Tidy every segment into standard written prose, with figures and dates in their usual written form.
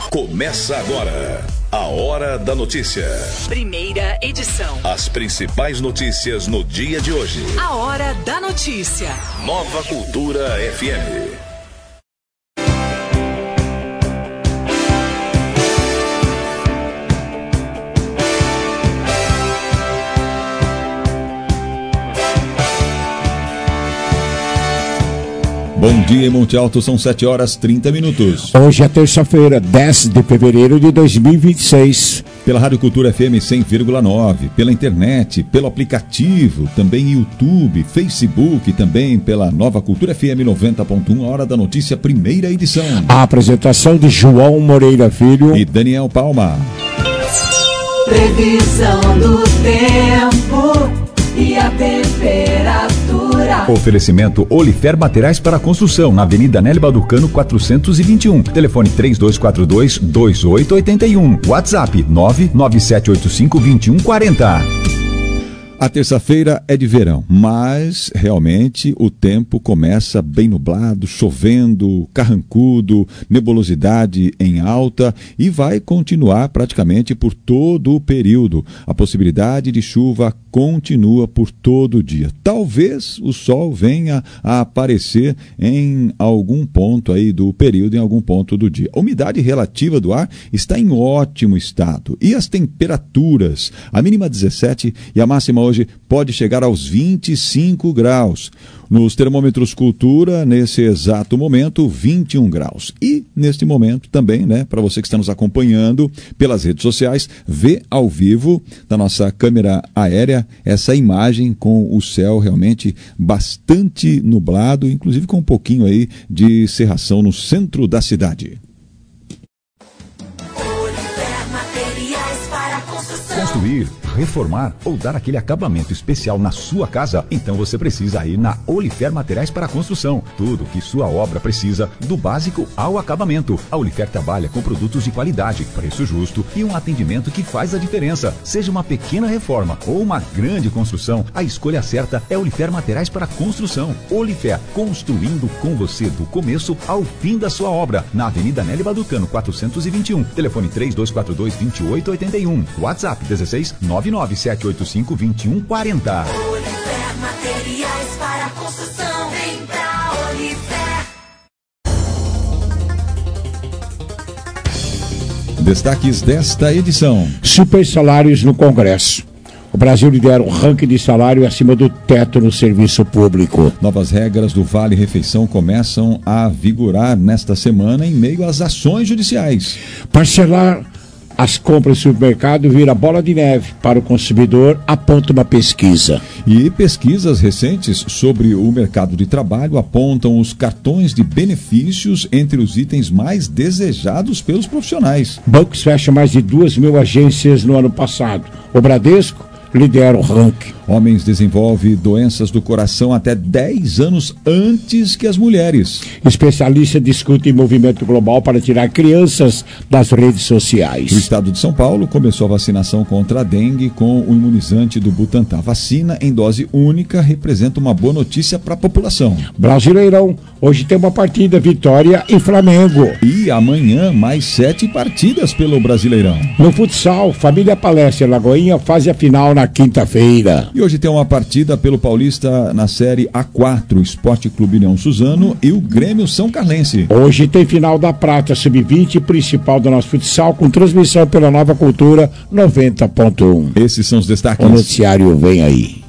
Começa agora a Hora da Notícia. Primeira edição. As principais notícias no dia de hoje. A Hora da Notícia. Nova Cultura FM. Bom dia em Monte Alto, são 7h30. Hoje é terça-feira, 10 de fevereiro de 2026. Pela Rádio Cultura FM 100,9, pela internet, pelo aplicativo, também YouTube, Facebook, também pela Nova Cultura FM 90.1, Hora da Notícia, primeira edição. A apresentação de João Moreira Filho e Daniel Palma. Previsão do tempo e a temperatura. Oferecimento Olifer Materiais para Construção, na Avenida Nélio Balducano 421. Telefone 3242-2881. WhatsApp 99785-2140. A terça-feira é de verão, mas realmente o tempo começa bem nublado, chovendo, carrancudo, nebulosidade em alta e vai continuar praticamente por todo o período. A possibilidade de chuva continua por todo o dia. Talvez o sol venha a aparecer em algum ponto aí do período, em algum ponto do dia. A umidade relativa do ar está em ótimo estado. E as temperaturas? A mínima 17 e a máxima hoje pode chegar aos 25 graus. Nos termômetros Cultura, nesse exato momento, 21 graus. E, neste momento também, para você que está nos acompanhando pelas redes sociais, vê ao vivo da nossa câmera aérea essa imagem com o céu realmente bastante nublado, inclusive com um pouquinho aí de cerração no centro da cidade. Construir, reformar ou dar aquele acabamento especial na sua casa? Então você precisa ir na Olifer Materiais para Construção. Tudo que sua obra precisa, do básico ao acabamento. A Olifer trabalha com produtos de qualidade, preço justo e um atendimento que faz a diferença. Seja uma pequena reforma ou uma grande construção, a escolha certa é Olifer Materiais para Construção. Olifer, construindo com você do começo ao fim da sua obra. Na Avenida Nélio Balducano 421. Telefone 3242-2881. WhatsApp 1699785-2140. Olifer Materiais para Construção. Vem pra Olifer. Destaques desta edição. Super salários no Congresso. O Brasil lidera o ranking de salário acima do teto no serviço público. Novas regras do Vale Refeição começam a vigorar nesta semana em meio às ações judiciais. Parcelar as compras no supermercado vira bola de neve para o consumidor, aponta uma pesquisa. E pesquisas recentes sobre o mercado de trabalho apontam os cartões de benefícios entre os itens mais desejados pelos profissionais. Bancos fecham mais de 2.000 agências no ano passado. O Bradesco lidera o ranking. Homens desenvolvem doenças do coração até 10 anos antes que as mulheres. Especialistas discutem movimento global para tirar crianças das redes sociais. O estado de São Paulo começou a vacinação contra a dengue com o imunizante do Butantan. Vacina em dose única representa uma boa notícia para a população. Brasileirão, hoje tem uma partida, Vitória e Flamengo. E amanhã mais 7 partidas pelo Brasileirão. No futsal, Família Palestra e Lagoinha fazem a final na quinta-feira. E hoje tem uma partida pelo Paulista na Série A4, Esporte Clube União Suzano e o Grêmio São Carlense. Hoje tem final da Prata Sub-20, principal do nosso futsal, com transmissão pela Nova Cultura 90.1. Esses são os destaques. O noticiário vem aí.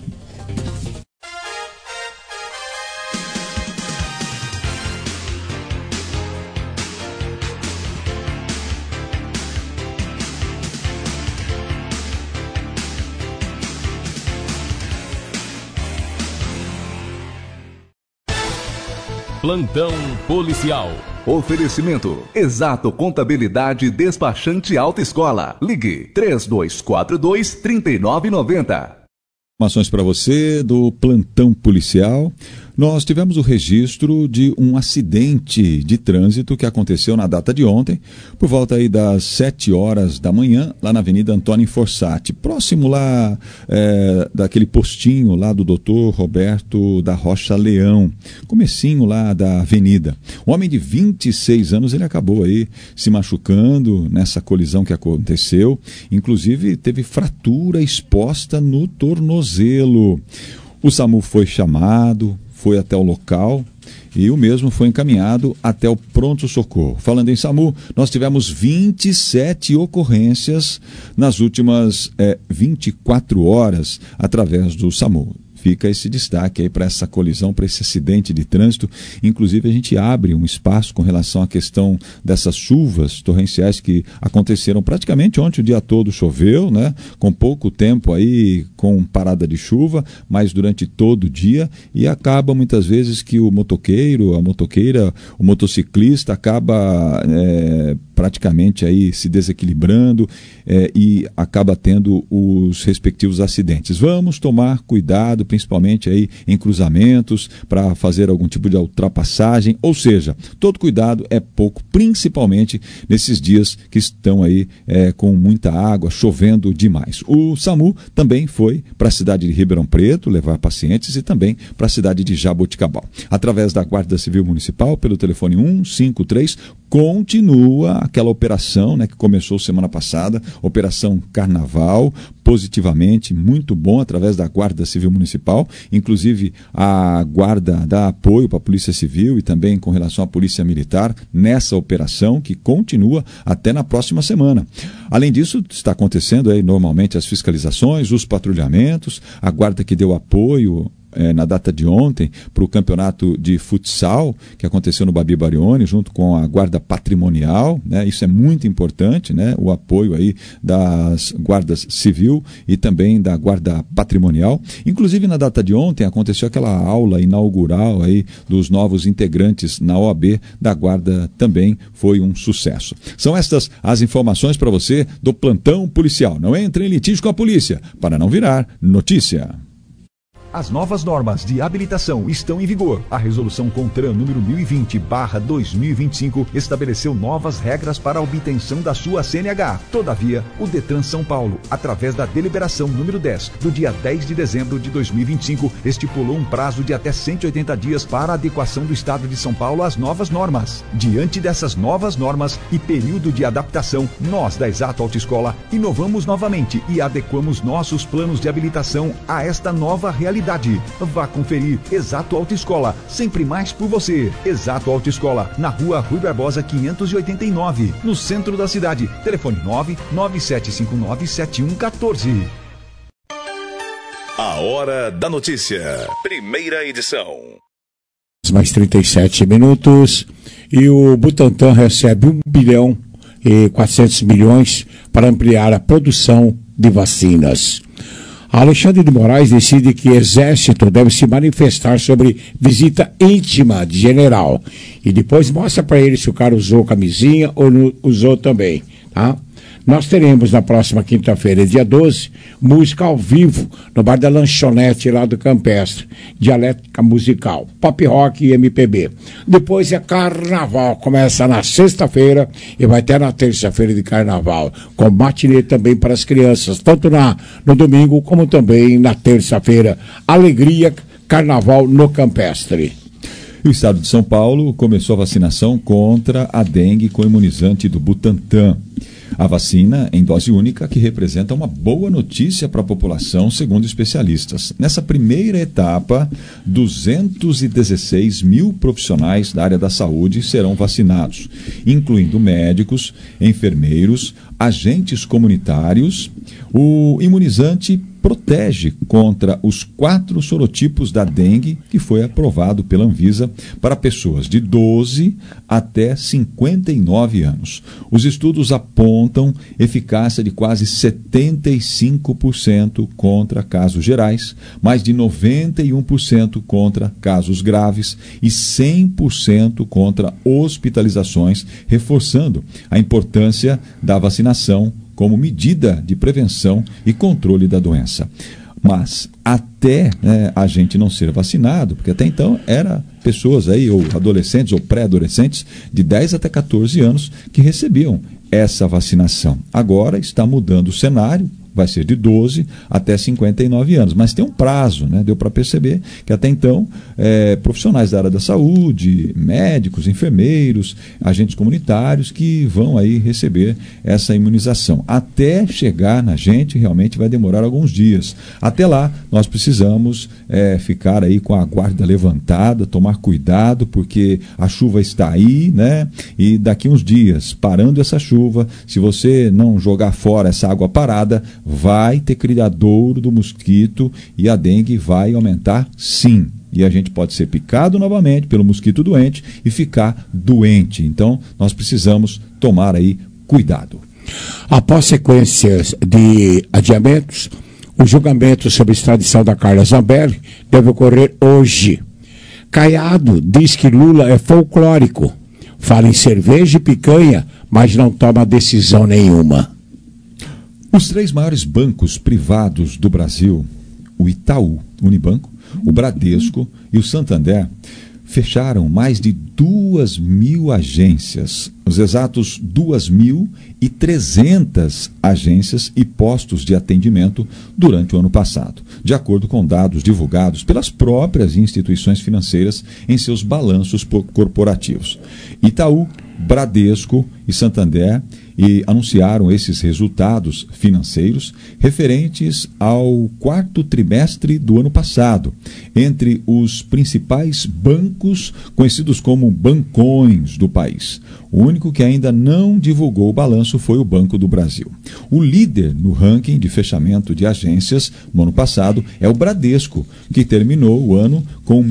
Plantão policial. Oferecimento: Exato Contabilidade Despachante Alta Escola. Ligue 3242-3990. Informações para você do plantão policial. Nós tivemos o registro de um acidente de trânsito que aconteceu na data de ontem, por volta aí das 7 horas da manhã, lá na Avenida Antônio Fossati, próximo lá daquele postinho lá do Dr. Roberto da Rocha Leão, comecinho lá da avenida. Um homem de 26 anos, ele acabou aí se machucando nessa colisão que aconteceu, inclusive teve fratura exposta no tornozelo. O SAMU foi chamado, foi até o local e o mesmo foi encaminhado até o pronto-socorro. Falando em SAMU, nós tivemos 27 ocorrências nas últimas 24 horas através do SAMU. Fica esse destaque aí para essa colisão, para esse acidente de trânsito. Inclusive, a gente abre um espaço com relação à questão dessas chuvas torrenciais que aconteceram praticamente ontem, o dia todo choveu, né? Com pouco tempo aí, com parada de chuva, mas durante todo o dia, e acaba muitas vezes que o motoqueiro, a motoqueira, o motociclista acaba praticamente aí se desequilibrando e acaba tendo os respectivos acidentes. Vamos tomar cuidado, principalmente aí em cruzamentos, para fazer algum tipo de ultrapassagem, ou seja, todo cuidado é pouco, principalmente nesses dias que estão aí com muita água, chovendo demais. O SAMU também foi para a cidade de Ribeirão Preto levar pacientes e também para a cidade de Jaboticabal. Através da Guarda Civil Municipal, pelo telefone 153, continua aquela operação, né, que começou semana passada, Operação Carnaval, positivamente, muito bom, através da Guarda Civil Municipal. Inclusive, a Guarda dá apoio para a Polícia Civil e também com relação à Polícia Militar nessa operação que continua até na próxima semana. Além disso, está acontecendo aí normalmente as fiscalizações, os patrulhamentos, a Guarda que deu apoio na data de ontem para o campeonato de futsal que aconteceu no Babi Barione, junto com a Guarda Patrimonial, né? Isso é muito importante, né? O apoio aí das Guardas Civil e também da Guarda Patrimonial. Inclusive, na data de ontem aconteceu aquela aula inaugural aí dos novos integrantes na OAB da Guarda, também foi um sucesso. São estas as informações para você do plantão policial. Não entre em litígio com a polícia para não virar notícia. As novas normas de habilitação estão em vigor. A resolução CONTRAN número 1020/2025 estabeleceu novas regras para a obtenção da sua CNH. Todavia, o Detran São Paulo, através da deliberação número 10, do dia 10 de dezembro de 2025, estipulou um prazo de até 180 dias para a adequação do Estado de São Paulo às novas normas. Diante dessas novas normas e período de adaptação, nós da Exato Autoescola inovamos novamente e adequamos nossos planos de habilitação a esta nova realidade. Vá conferir Exato Autoescola, sempre mais por você. Exato Autoescola, na Rua Rui Barbosa 589, no centro da cidade. Telefone 997597114. A Hora da Notícia, primeira edição. Mais 37 minutos e o Butantan recebe 1,4 bilhão para ampliar a produção de vacinas. Alexandre de Moraes decide que Exército deve se manifestar sobre visita íntima de general. E depois mostra para ele se o cara usou camisinha ou não usou também, tá? Nós teremos na próxima quinta-feira, dia 12, música ao vivo no bar da Lanchonete lá do Campestre. Dialética musical, pop rock e MPB. Depois é carnaval, começa na sexta-feira e vai até na terça-feira de carnaval. Com matinê também para as crianças, tanto no domingo como também na terça-feira. Alegria, carnaval no Campestre. O estado de São Paulo começou a vacinação contra a dengue com imunizante do Butantan. A vacina em dose única que representa uma boa notícia para a população, segundo especialistas. Nessa primeira etapa, 216 mil profissionais da área da saúde serão vacinados, incluindo médicos, enfermeiros, agentes comunitários. O imunizante protege contra os 4 sorotipos da dengue que foi aprovado pela Anvisa para pessoas de 12 até 59 anos. Os estudos apontam eficácia de quase 75% contra casos gerais, mais de 91% contra casos graves e 100% contra hospitalizações, reforçando a importância da vacinação como medida de prevenção e controle da doença. Mas até a gente não ser vacinado, porque até então era pessoas aí, ou adolescentes ou pré-adolescentes de 10 até 14 anos que recebiam essa vacinação. Agora está mudando o cenário, vai ser de 12 até 59 anos, mas tem um prazo, né? Deu para perceber que até então profissionais da área da saúde, médicos, enfermeiros, agentes comunitários que vão aí receber essa imunização. Até chegar na gente realmente vai demorar alguns dias. Até lá nós precisamos ficar aí com a guarda levantada, tomar cuidado porque a chuva está aí, né? E daqui uns dias, parando essa chuva, se você não jogar fora essa água parada, vai ter criadouro do mosquito e a dengue vai aumentar sim. E a gente pode ser picado novamente pelo mosquito doente e ficar doente. Então, nós precisamos tomar aí cuidado. Após sequências de adiamentos, o julgamento sobre a extradição da Carla Zambelli deve ocorrer hoje. Caiado diz que Lula é folclórico. Fala em cerveja e picanha, mas não toma decisão nenhuma. Os 3 maiores bancos privados do Brasil, o Itaú Unibanco, o Bradesco e o Santander, fecharam mais de 2.000 agências, os exatos 2.300 agências e postos de atendimento durante o ano passado, de acordo com dados divulgados pelas próprias instituições financeiras em seus balanços corporativos. Itaú, Bradesco e Santander anunciaram esses resultados financeiros referentes ao 4º trimestre do ano passado, entre os principais bancos conhecidos como bancões do país. O único que ainda não divulgou o balanço foi o Banco do Brasil. O líder no ranking de fechamento de agências no ano passado é o Bradesco, que terminou o ano com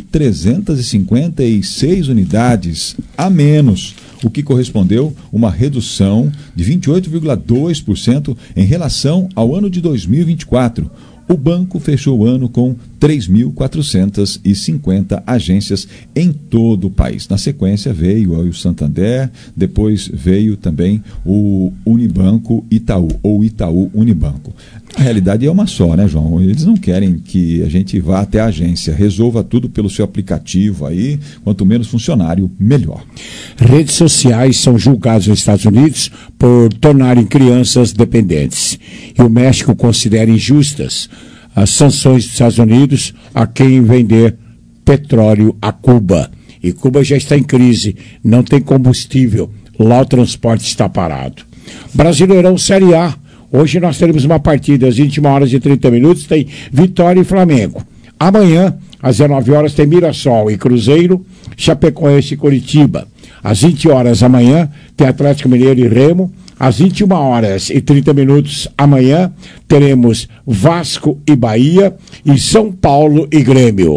1.356 unidades a menos, o que correspondeu a uma redução de 28,2% em relação ao ano de 2024. O banco fechou o ano com 3.450 agências em todo o país. Na sequência veio o Santander, depois veio também o Unibanco Itaú, ou Itaú Unibanco. A realidade é uma só, né, João? Eles não querem que a gente vá até a agência, resolva tudo pelo seu aplicativo aí, quanto menos funcionário, melhor. Redes sociais são julgadas nos Estados Unidos por tornarem crianças dependentes. E o México considera injustas as sanções dos Estados Unidos a quem vender petróleo a Cuba. E Cuba já está em crise, não tem combustível, lá o transporte está parado. Brasileirão Série A. Hoje nós teremos uma partida às 21h30, tem Vitória e Flamengo. Amanhã, às 19h, tem Mirassol e Cruzeiro, Chapecoense e Curitiba. Às 20h amanhã, tem Atlético Mineiro e Remo. Às 21h30 amanhã, teremos Vasco e Bahia e São Paulo e Grêmio.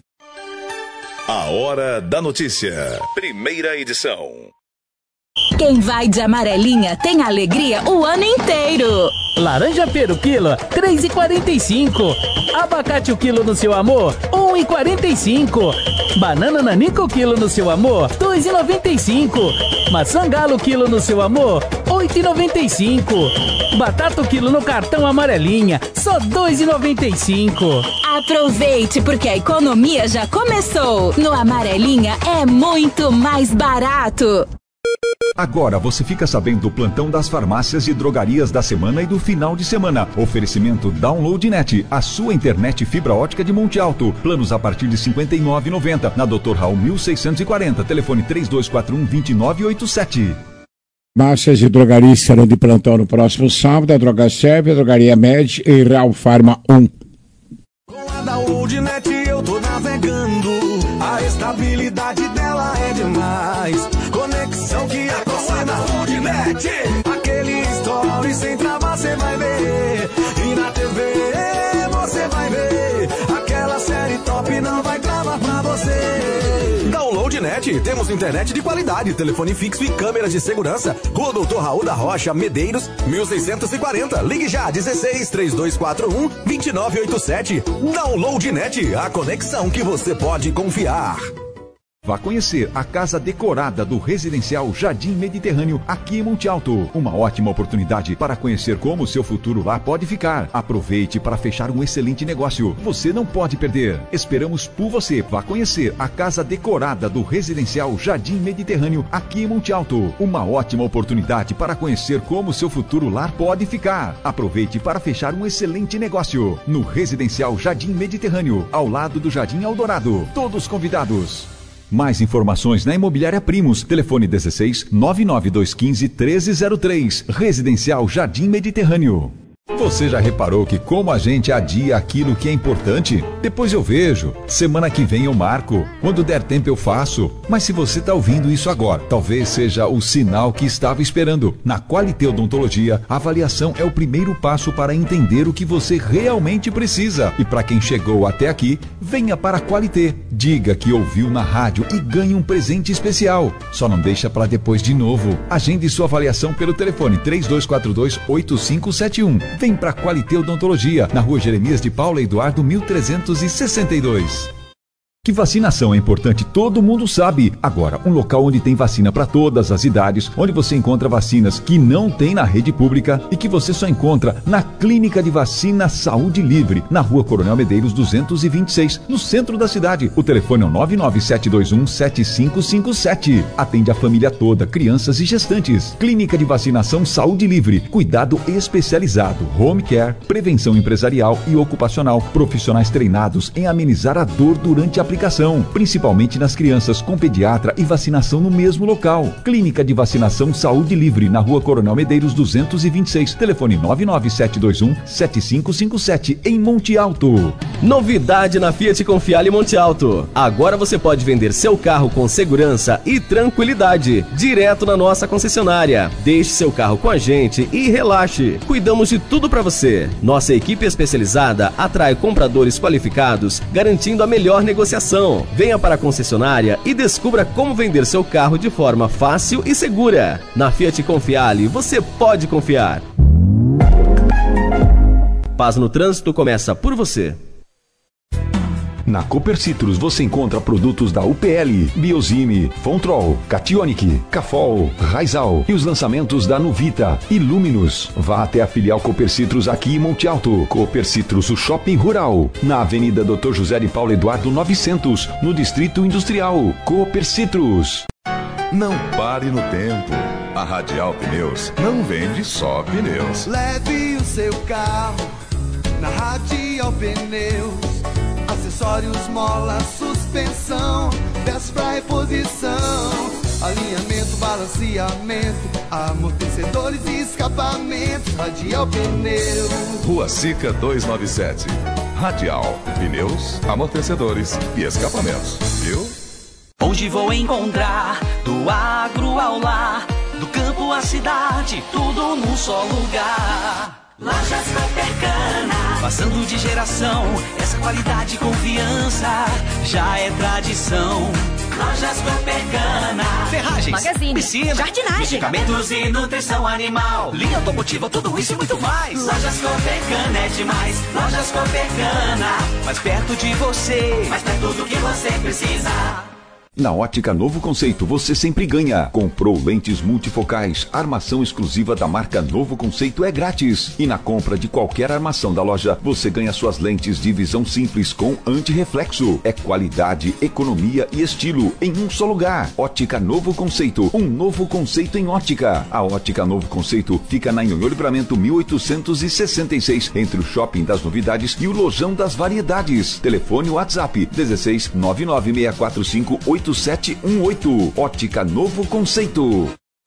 A Hora da Notícia. Primeira edição. Quem vai de amarelinha tem alegria o ano inteiro. Laranja pera o quilo, R$3,45. Abacate o quilo no seu amor, R$1,45. Banana nanica o quilo no seu amor, R$2,95. Maçã galo o quilo no seu amor, R$8,95. Batata o quilo no cartão amarelinha, só R$2,95. Aproveite porque a economia já começou. No Amarelinha é muito mais barato. Agora você fica sabendo do plantão das farmácias e drogarias da semana e do final de semana. Oferecimento Download.net, a sua internet fibra ótica de Monte Alto. Planos a partir de R$ 59,90. Na Dr. Raul 1640, telefone 3241-2987. Farmácias e drogarias estarão de plantão no próximo sábado. A Droga Serve, a Drogaria Med e Real Farma 1. Com a Download.net eu tô navegando. A estabilidade dela é demais. Conexão que é com a Download.net. Aquele story sem trava você vai ver. E na TV você vai ver. Aquela série top não vai travar pra você. Download.net, temos internet de qualidade, telefone fixo e câmeras de segurança. Rua Doutor Raul da Rocha, Medeiros, 1640. Ligue já, 16-3241-2987. Download.net, a conexão que você pode confiar. Vá conhecer a casa decorada do Residencial Jardim Mediterrâneo aqui em Monte Alto. Uma ótima oportunidade para conhecer como o seu futuro lá pode ficar. Aproveite para fechar um excelente negócio. Você não pode perder. Esperamos por você. Vá conhecer a casa decorada do Residencial Jardim Mediterrâneo aqui em Monte Alto. Uma ótima oportunidade para conhecer como o seu futuro lar pode ficar. Aproveite para fechar um excelente negócio. No Residencial Jardim Mediterrâneo, ao lado do Jardim Eldorado. Todos convidados. Mais informações na Imobiliária Primos. Telefone 16 99215 1303. Residencial Jardim Mediterrâneo. Você já reparou que como a gente adia aquilo que é importante? Depois eu vejo, semana que vem eu marco, quando der tempo eu faço. Mas se você está ouvindo isso agora, talvez seja o sinal que estava esperando. Na Qualité Odontologia, a avaliação é o primeiro passo para entender o que você realmente precisa. E para quem chegou até aqui, venha para a Qualité. Diga que ouviu na rádio e ganhe um presente especial. Só não deixa para depois de novo. Agende sua avaliação pelo telefone 3242-8571. Vem pra Qualité Odontologia, na Rua Jeremias de Paula Eduardo 1362. Que vacinação é importante, todo mundo sabe. Agora, um local onde tem vacina para todas as idades, onde você encontra vacinas que não tem na rede pública e que você só encontra na Clínica de Vacina Saúde Livre, na Rua Coronel Medeiros 226, no centro da cidade. O telefone é o 99721-7557. Atende a família toda, crianças e gestantes. Clínica de Vacinação Saúde Livre, cuidado especializado, home care, prevenção empresarial e ocupacional, profissionais treinados em amenizar a dor durante a aplicação, principalmente nas crianças, com pediatra e vacinação no mesmo local. Clínica de Vacinação Saúde Livre, na Rua Coronel Medeiros 226, telefone 99721-7557, em Monte Alto. Novidade na Fiat Confiale Monte Alto. Agora você pode vender seu carro com segurança e tranquilidade, direto na nossa concessionária. Deixe seu carro com a gente e relaxe. Cuidamos de tudo para você. Nossa equipe especializada atrai compradores qualificados, garantindo a melhor negociação. Venha para a concessionária e descubra como vender seu carro de forma fácil e segura. Na Fiat Confiale, você pode confiar. Paz no trânsito começa por você. Na Cooper Citrus você encontra produtos da UPL, Biozime, Fontrol, Cationic, Cafol, Raizal e os lançamentos da Nuvita e Luminus. Vá até a filial Cooper Citrus aqui em Monte Alto. Cooper Citrus, o shopping rural, na Avenida Dr. José de Paulo Eduardo 900, no Distrito Industrial. Cooper Citrus. Não pare no tempo. A Radial Pneus não vende só pneus. Leve o seu carro na Radial Pneus. Acessórios, mola, suspensão, peças pra reposição, alinhamento, balanceamento, amortecedores e escapamentos. Radial Pneus. Rua Sica 297. Radial Pneus, amortecedores e escapamentos. Viu? Hoje vou encontrar do agro ao lar, do campo à cidade, tudo num só lugar. Lojas Coopercana, passando de geração, essa qualidade e confiança já é tradição. Lojas Coopercana, ferragens, magazine, piscina, jardinagem, medicamentos e nutrição animal, linha automotiva, tudo isso e muito mais. Lojas Coopercana é demais. Lojas Coopercana, mais perto de você, mais perto do que você precisa. Na Ótica Novo Conceito, você sempre ganha. Comprou lentes multifocais, armação exclusiva da marca Novo Conceito é grátis. E na compra de qualquer armação da loja, você ganha suas lentes de visão simples com antirreflexo. É qualidade, economia e estilo em um só lugar. Ótica Novo Conceito, um novo conceito em ótica. A Ótica Novo Conceito fica na Nhonhô Livramento 1866, entre o Shopping das Novidades e o Lojão das Variedades. Telefone WhatsApp 16 99645 8718. Ótica Novo Conceito.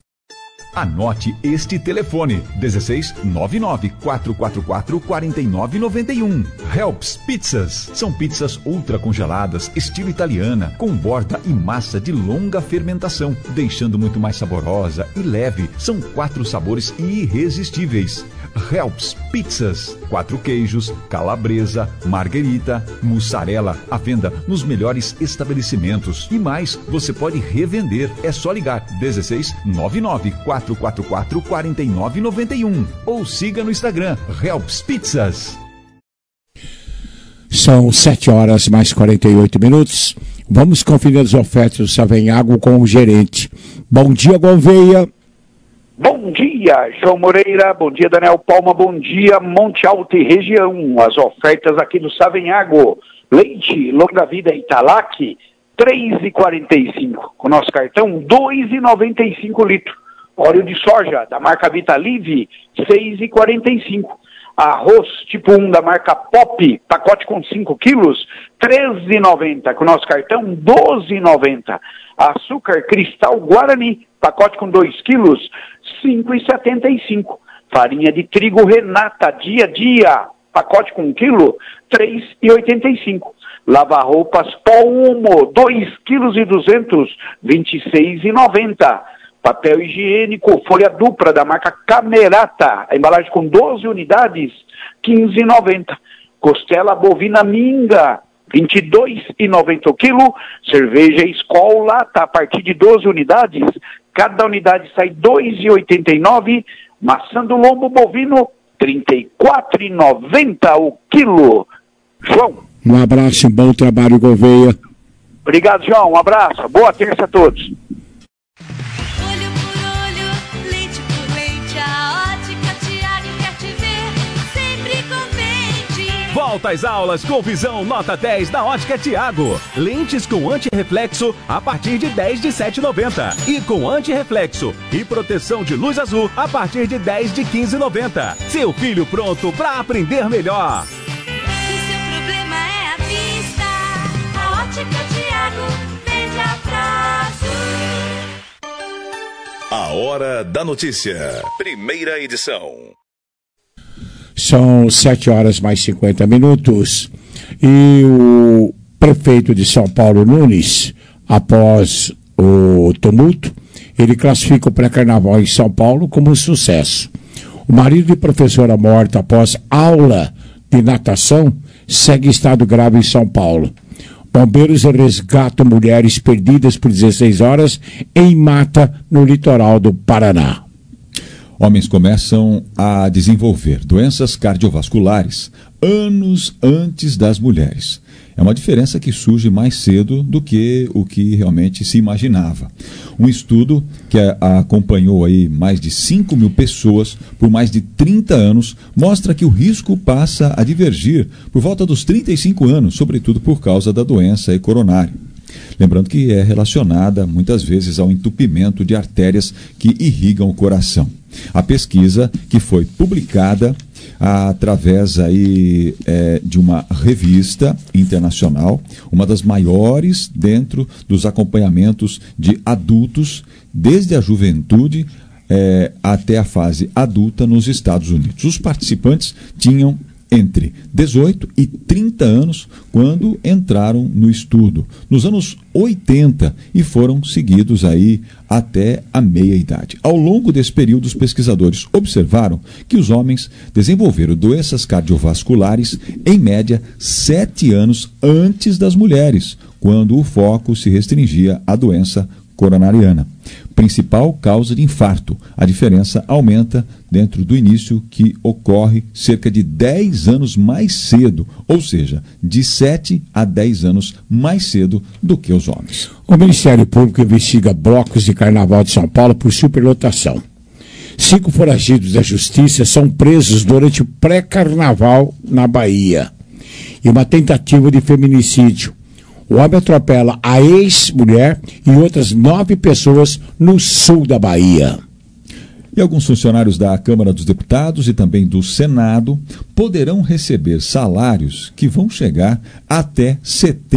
Anote este telefone: 16 99 444 4991. Helps Pizzas. São pizzas ultra congeladas, estilo italiana, com borda e massa de longa fermentação, deixando muito mais saborosa e leve. São 4 sabores irresistíveis. Helps Pizzas. 4 queijos, calabresa, marguerita, mussarela. À venda nos melhores estabelecimentos. E mais, você pode revender. É só ligar 16 99 444 4991 ou siga no Instagram Helps Pizzas. São 7 horas mais 48 minutos. Vamos conferir as ofertas do Savenhago com o gerente. Bom dia, Gouveia. Bom dia, João Moreira. Bom dia, Daniel Palma. Bom dia, Monte Alto e região. As ofertas aqui do Savenhago. Leite, longa vida Italac, R$3,45. Com nosso cartão, R$2,95 litro. Óleo de soja da marca Vitalive, R$6,45. Arroz tipo 1 da marca Pop, pacote com 5 quilos, R$13,90. Com nosso cartão, R$12,90. Açúcar Cristal Guarani, pacote com 2 quilos, R$5,75. Farinha de trigo Renata, dia a dia, pacote com 1 quilo, R$3,85. Lava-roupas Polmo, 2,2 quilos, R$26,90. Papel higiênico, folha dupla da marca Camerata, a embalagem com 12 unidades, R$15,90. Costela bovina Minga, R$22,90 o quilo. Cerveja Skol Lata, a partir de 12 unidades, cada unidade sai R$2,89. Maçã do lombo bovino, R$34,90 o quilo. João. Um abraço e um bom trabalho, Gouveia. Obrigado, João. Um abraço. Boa terça a todos. Volta às aulas com visão nota 10 na Ótica Tiago. Lentes com antirreflexo a partir de 10 de R$ 7,90. E com antirreflexo e proteção de luz azul a partir de 10 de R$ 15,90. Seu filho pronto para aprender melhor. Se seu problema é a vista, a Ótica Tiago vende a prazo. A Hora da Notícia. Primeira edição. São 7 horas mais 50 minutos. E o prefeito de São Paulo, Nunes, após o tumulto, ele classifica o pré-carnaval em São Paulo como um sucesso. O marido de professora morta após aula de natação segue em estado grave em São Paulo. Bombeiros resgatam mulheres perdidas por 16 horas em mata no litoral do Paraná. Homens começam a desenvolver doenças cardiovasculares anos antes das mulheres. É uma diferença que surge mais cedo do que o que realmente se imaginava. Um estudo que acompanhou aí mais de 5 mil pessoas por mais de 30 anos mostra que o risco passa a divergir por volta dos 35 anos, sobretudo por causa da doença coronária. Lembrando que é relacionada muitas vezes ao entupimento de artérias que irrigam o coração. A pesquisa, que foi publicada através aí, de uma revista internacional, uma das maiores dentro dos acompanhamentos de adultos, desde a juventude até a fase adulta nos Estados Unidos. Os participantes tinham entre 18 e 30 anos quando entraram no estudo, nos anos 80, e foram seguidos aí até a meia-idade. Ao longo desse período, os pesquisadores observaram que os homens desenvolveram doenças cardiovasculares em média 7 anos antes das mulheres, quando o foco se restringia à doença coronariana, principal causa de infarto. A diferença aumenta dentro do início, que ocorre cerca de 10 anos mais cedo, ou seja, de 7 a 10 anos mais cedo do que os homens. O Ministério Público investiga blocos de carnaval de São Paulo por superlotação. 5 foragidos da Justiça são presos durante o pré-carnaval na Bahia. E uma tentativa de feminicídio. O homem atropela a ex-mulher e outras 9 pessoas no sul da Bahia. E alguns funcionários da Câmara dos Deputados e também do Senado poderão receber salários que vão chegar até R$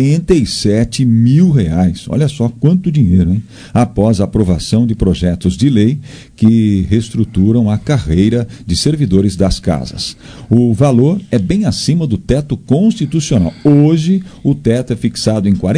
77 mil. Olha só quanto dinheiro, hein? Após a aprovação de projetos de lei que reestruturam a carreira de servidores das casas. O valor é bem acima do teto constitucional. Hoje, o teto é fixado em R$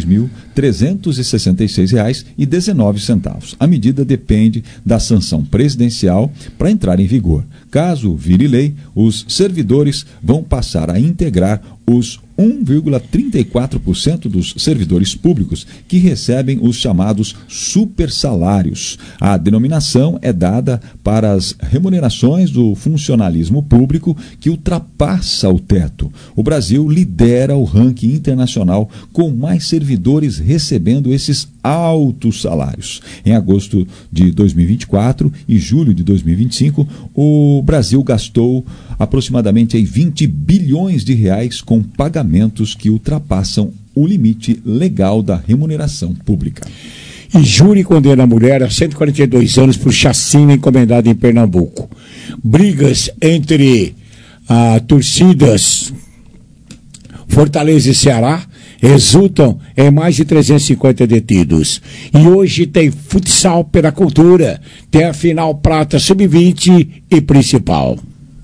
46.366,19. A medida depende da sanção presidencial para entrar em vigor. Caso vire lei, os servidores vão passar a integrar os 1,34% dos servidores públicos que recebem os chamados supersalários. A denominação é dada para as remunerações do funcionalismo público que ultrapassa o teto. O Brasil lidera o ranking internacional com mais servidores recebendo esses altos salários. Em agosto de 2024 e julho de 2025, o Brasil gastou aproximadamente 20 bilhões de reais com pagamentos que ultrapassam o limite legal da remuneração pública. E júri condena a mulher a 142 anos por chacina encomendada em Pernambuco. Brigas entre torcidas Fortaleza e Ceará resultam em mais de 350 detidos. E hoje tem futsal pela cultura, tem a final prata sub-20 e principal.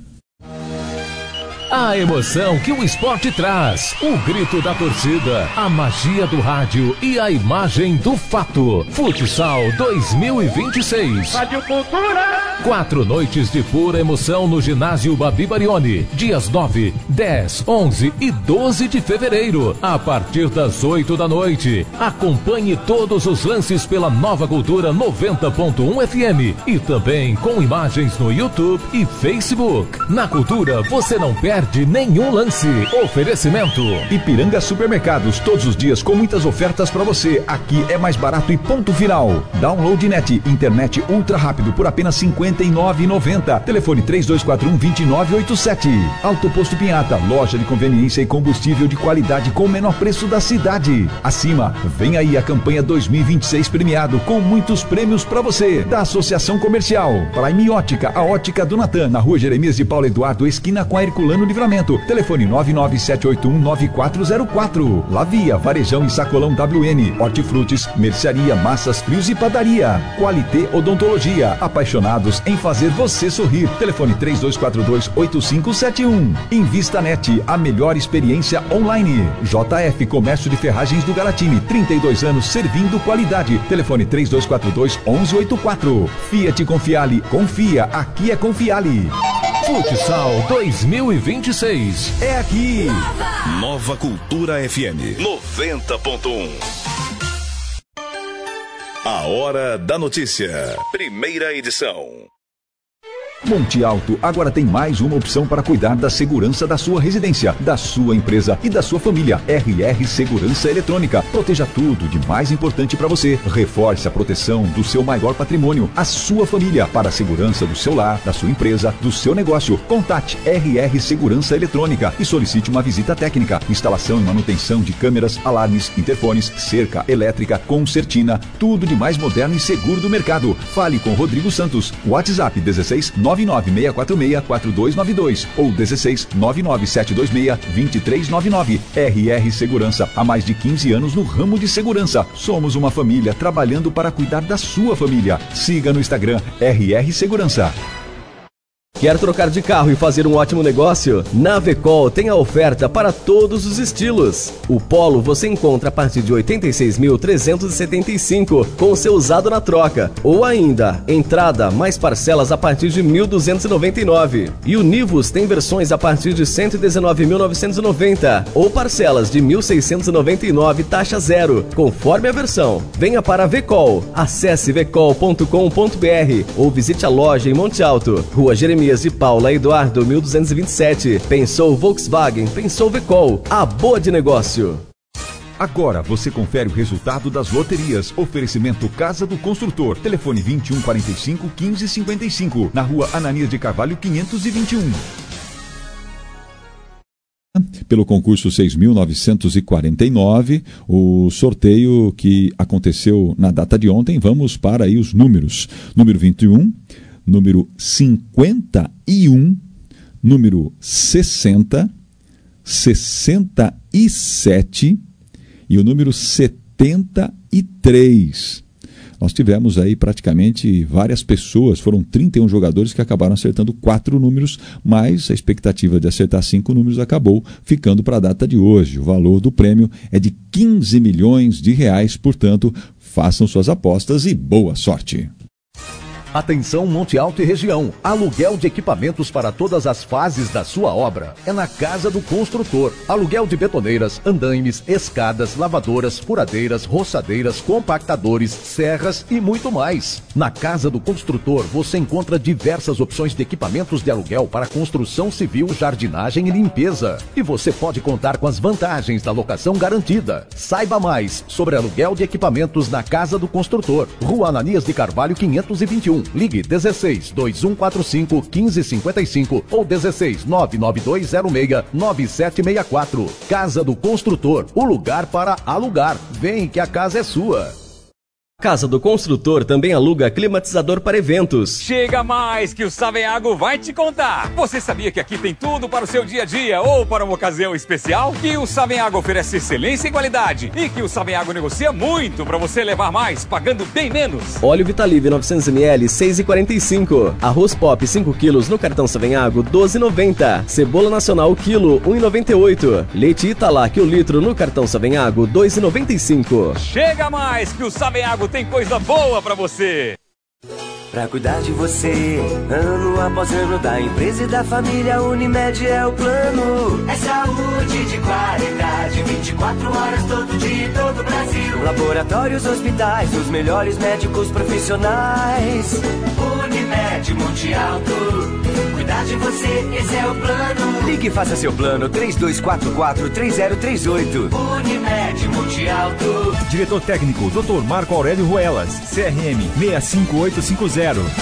A emoção que o esporte traz, o grito da torcida, a magia do rádio e a imagem do fato. Futsal 2026. Rádio Cultura. 4 noites de pura emoção no ginásio Babi Barioni, dias 9, 10, 11 e 12 de fevereiro, a partir das 8 da noite. Acompanhe todos os lances pela Nova Cultura 90.1 FM e também com imagens no YouTube e Facebook. Na Cultura você não perde nenhum lance. Oferecimento Ipiranga Supermercados, todos os dias com muitas ofertas para você. Aqui é mais barato e ponto final. Download Net, internet ultra rápido por apenas R$ 59,90. Telefone 3241-2987. Autoposto Pinhata, loja de conveniência e combustível de qualidade com o menor preço da cidade. Acima, vem aí a campanha 2026 premiado com muitos prêmios para você. Da Associação Comercial Prime Ótica, a ótica do Natan, na rua Jeremias de Paulo Eduardo, esquina com a Herculano Livramento. Telefone 99781-9404. Lavia, Varejão e Sacolão WN. Hortifrutis, mercearia, massas, frios e padaria. Qualité Odontologia. Apaixonados em fazer você sorrir. Telefone 3242-8571. Invista Net, a melhor experiência online. JF Comércio de Ferragens do Galatini, 32 anos servindo qualidade. Telefone 3242-1184. Fiat Confiale. Confia, aqui é Confiale. Futsal 2026. É aqui. Nova Cultura FM 90.1. A Hora da Notícia. Primeira edição. Monte Alto agora tem mais uma opção para cuidar da segurança da sua residência, da sua empresa e da sua família. RR Segurança Eletrônica. Proteja tudo de mais importante para você. Reforce a proteção do seu maior patrimônio, a sua família, para a segurança do seu lar, da sua empresa, do seu negócio. Contate RR Segurança Eletrônica e solicite uma visita técnica. Instalação e manutenção de câmeras, alarmes, interfones, cerca elétrica, concertina, tudo de mais moderno e seguro do mercado. Fale com Rodrigo Santos. WhatsApp 16 99646-4292 ou 16 99726-2399. RR Segurança, há mais de 15 anos no ramo de segurança. Somos uma família trabalhando para cuidar da sua família. Siga no Instagram RR Segurança. Quer trocar de carro e fazer um ótimo negócio? Na Vecol tem a oferta para todos os estilos. O Polo você encontra a partir de R$ 86.375 com o seu usado na troca. Ou ainda, entrada mais parcelas a partir de R$ 1.299. E o Nivus tem versões a partir de R$ 119.990 ou parcelas de R$ 1.699 taxa zero, conforme a versão. Venha para a Vecol. Acesse vecol.com.br ou visite a loja em Monte Alto, Rua Jeremias de Paula Eduardo 1227. Pensou Volkswagen, pensou Vecol. A boa de negócio. Agora você confere o resultado das loterias. Oferecimento Casa do Construtor. Telefone 2145-1555. Na rua Ananias de Carvalho 521. Pelo concurso 6.949, o sorteio que aconteceu na data de ontem. Vamos para aí os números. Número 21, número 51, número 60, 67 e o número 73. Nós tivemos aí praticamente várias pessoas, foram 31 jogadores que acabaram acertando 4 números, mas a expectativa de acertar 5 números acabou ficando para a data de hoje. O valor do prêmio é de 15 milhões de reais, portanto, façam suas apostas e boa sorte. Atenção Monte Alto e região. Aluguel de equipamentos para todas as fases da sua obra. É na Casa do Construtor. Aluguel de betoneiras, andaimes, escadas, lavadoras, furadeiras, roçadeiras, compactadores, serras e muito mais. Na Casa do Construtor você encontra diversas opções de equipamentos de aluguel para construção civil, jardinagem e limpeza. E você pode contar com as vantagens da locação garantida. Saiba mais sobre aluguel de equipamentos na Casa do Construtor. Rua Ananias de Carvalho 521. Ligue 16 2145 1555 ou 16 99206 9764. Casa do Construtor, o lugar para alugar. Vem que a casa é sua. Casa do Construtor também aluga climatizador para eventos. Chega mais que o Savenhago vai te contar. Você sabia que aqui tem tudo para o seu dia a dia ou para uma ocasião especial? Que o Savenhago oferece excelência e qualidade e que o Savenhago negocia muito para você levar mais, pagando bem menos. Óleo Vitalive 900ml 6,45. Arroz Pop 5 kg no cartão Savenhago 12,90. Cebola Nacional quilo 1,98. Leite Italac o litro no cartão Savenhago 2,95. Chega mais que o Savenhago tem coisa boa pra você. Pra cuidar de você, ano após ano, da empresa e da família, Unimed é o plano. É saúde de qualidade, 24 horas todo dia em todo o Brasil. Laboratórios, hospitais, os melhores médicos profissionais. Unimed Monte Alto, cuidar de você, esse é o plano. Ligue e faça seu plano, 3244-3038. Unimed Monte Alto. Diretor técnico, Dr. Marco Aurélio Ruelas, CRM 65850.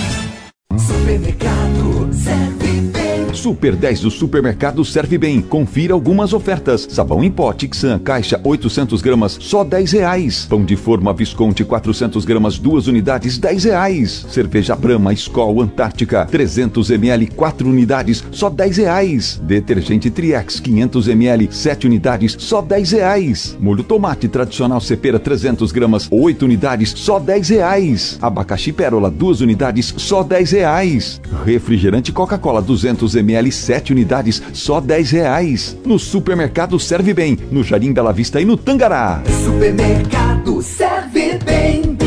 Supermercado Serve Bem. Super 10 do Supermercado Serve Bem. Confira algumas ofertas. Sabão em pó Tixan, caixa 800 gramas, só R$10. Pão de forma Visconti 400 gramas, 2 unidades, R$10. Cerveja Brahma Skol Antártica 300 ml, 4 unidades, só R$10. Detergente Triex 500 ml, 7 unidades, só R$10. Molho tomate tradicional Cepera 300 gramas, 8 unidades, só R$10. Abacaxi Pérola 2 unidades, só R$10. Refrigerante Coca-Cola 200 ml, 7 unidades, só R$10. No Supermercado Serve Bem, no Jardim Bela Vista e no Tangará. Supermercado Serve Bem.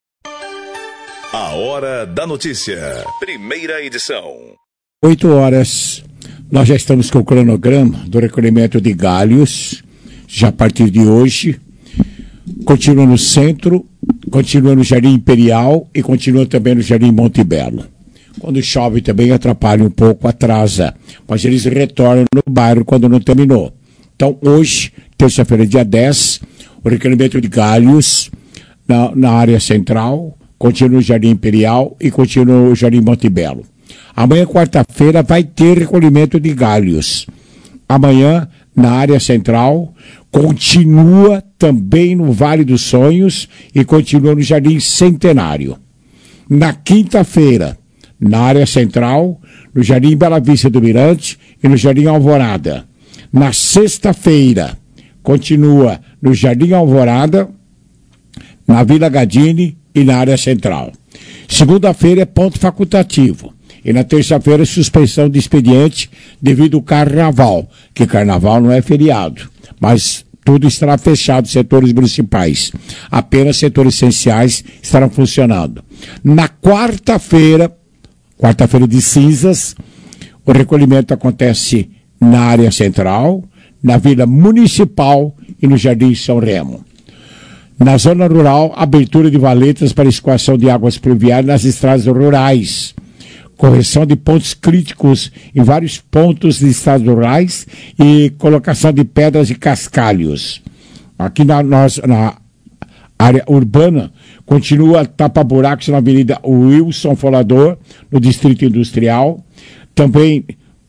A Hora da Notícia, primeira edição. 8 horas, nós já estamos com o cronograma do recolhimento de galhos, já a partir de hoje. Continua no centro, continua no Jardim Imperial e continua também no Jardim Monte Belo. Quando chove também atrapalha um pouco, atrasa, mas eles retornam no bairro quando não terminou. Então hoje, terça-feira, dia 10, o recolhimento de galhos na área central, continua no Jardim Imperial e continua no Jardim Monte Belo. Amanhã, quarta-feira, vai ter recolhimento de galhos. Amanhã, na área central, continua também no Vale dos Sonhos e continua no Jardim Centenário. Na quinta-feira, na área central, no Jardim Bela Vista do Mirante e no Jardim Alvorada. Na sexta-feira, continua no Jardim Alvorada, na Vila Gadini e na área central. Segunda-feira é ponto facultativo. E na terça-feira, suspensão de expediente devido ao carnaval, que carnaval não é feriado, mas tudo estará fechado, setores municipais. Apenas setores essenciais estarão funcionando. Na quarta-feira de cinzas, o recolhimento acontece na área central, na Vila Municipal e no Jardim São Remo. Na zona rural, abertura de valetas para escoação de águas pluviais nas estradas rurais. Correção de pontos críticos em vários pontos de estradas rurais e colocação de pedras e cascalhos. Aqui na área urbana, continua tapa-buracos na Avenida Wilson Folador, no Distrito Industrial. Também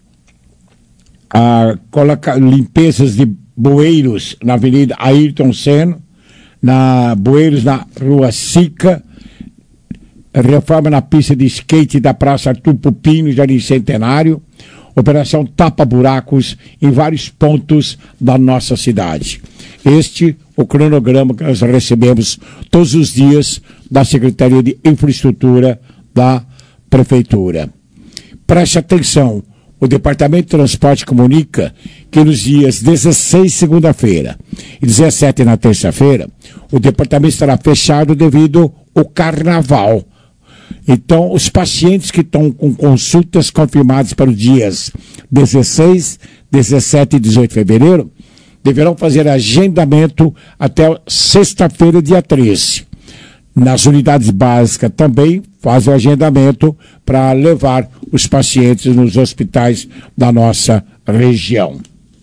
limpezas de bueiros na Avenida Ayrton Senna, bueiros na Rua Sica, reforma na pista de skate da Praça Arthur Pupino, Jardim Centenário, operação tapa-buracos em vários pontos da nossa cidade. Este o cronograma que nós recebemos todos os dias da Secretaria de Infraestrutura da Prefeitura. Preste atenção, o Departamento de Transporte comunica que nos dias 16, segunda-feira, e 17 na terça-feira, o departamento estará fechado devido ao carnaval. Então, os pacientes que estão com consultas confirmadas para os dias 16, 17 e 18 de fevereiro, deverão fazer agendamento até sexta-feira, dia 13. Nas unidades básicas também faz o agendamento para levar os pacientes nos hospitais da nossa região.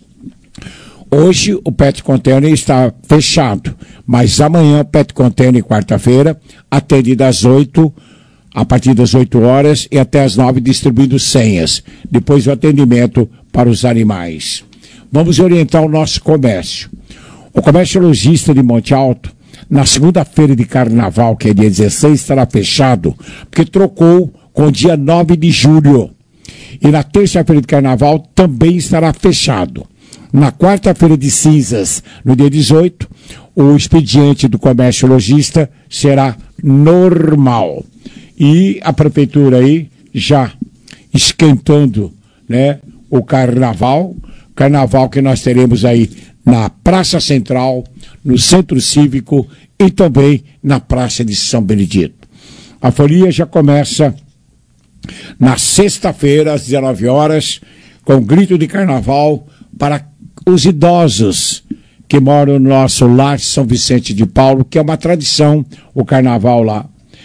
Hoje o Pet Container está fechado, mas amanhã o Pet Container, quarta-feira, atende a partir das 8 horas e até as 9, distribuindo senhas. Depois o atendimento para os animais. Vamos orientar o nosso comércio. O comércio lojista de Monte Alto, na segunda-feira de carnaval, que é dia 16, estará fechado, porque trocou com o dia 9 de julho. E na terça-feira de carnaval também estará fechado. Na quarta-feira de cinzas, no dia 18, o expediente do comércio lojista será normal. E a prefeitura aí já esquentando, né, o carnaval que nós teremos aí na Praça Central, no Centro Cívico e também na Praça de São Benedito. A folia já começa na sexta-feira, às 19 horas, com grito de carnaval para os idosos que moram no nosso lar São Vicente de Paulo, que é uma tradição, o carnaval lá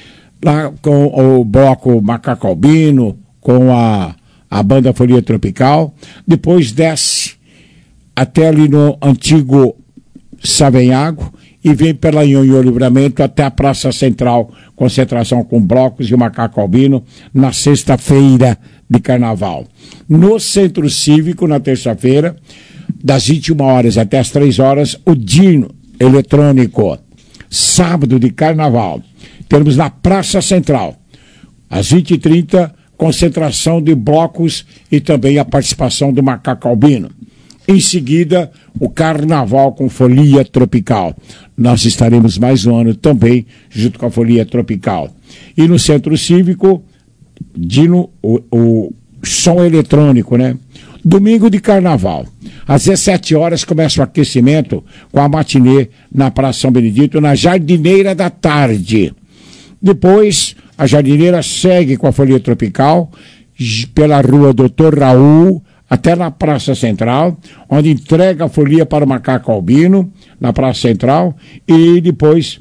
com o bloco Macaco Albino, com a banda Folia Tropical, depois desce até ali no antigo Savenhago e vem pela Nhonhô Livramento até a Praça Central, concentração com blocos e o Macaco Albino na sexta-feira de carnaval. No Centro Cívico, na terça-feira, das 21 horas até as 3 horas, o Dino eletrônico. Sábado de carnaval, temos na Praça Central, às 20h30, concentração de blocos e também a participação do Macaco Albino. Em seguida, o Carnaval com Folia Tropical. Nós estaremos mais um ano também junto com a Folia Tropical. E no Centro Cívico, Dino, o som eletrônico, né? Domingo de Carnaval. Às 17 horas começa o aquecimento com a matinê na Praça São Benedito, na Jardineira da Tarde. Depois, a Jardineira segue com a Folia Tropical pela rua Doutor Raul, até na Praça Central, onde entrega a folia para o Macaco Albino, na Praça Central, e depois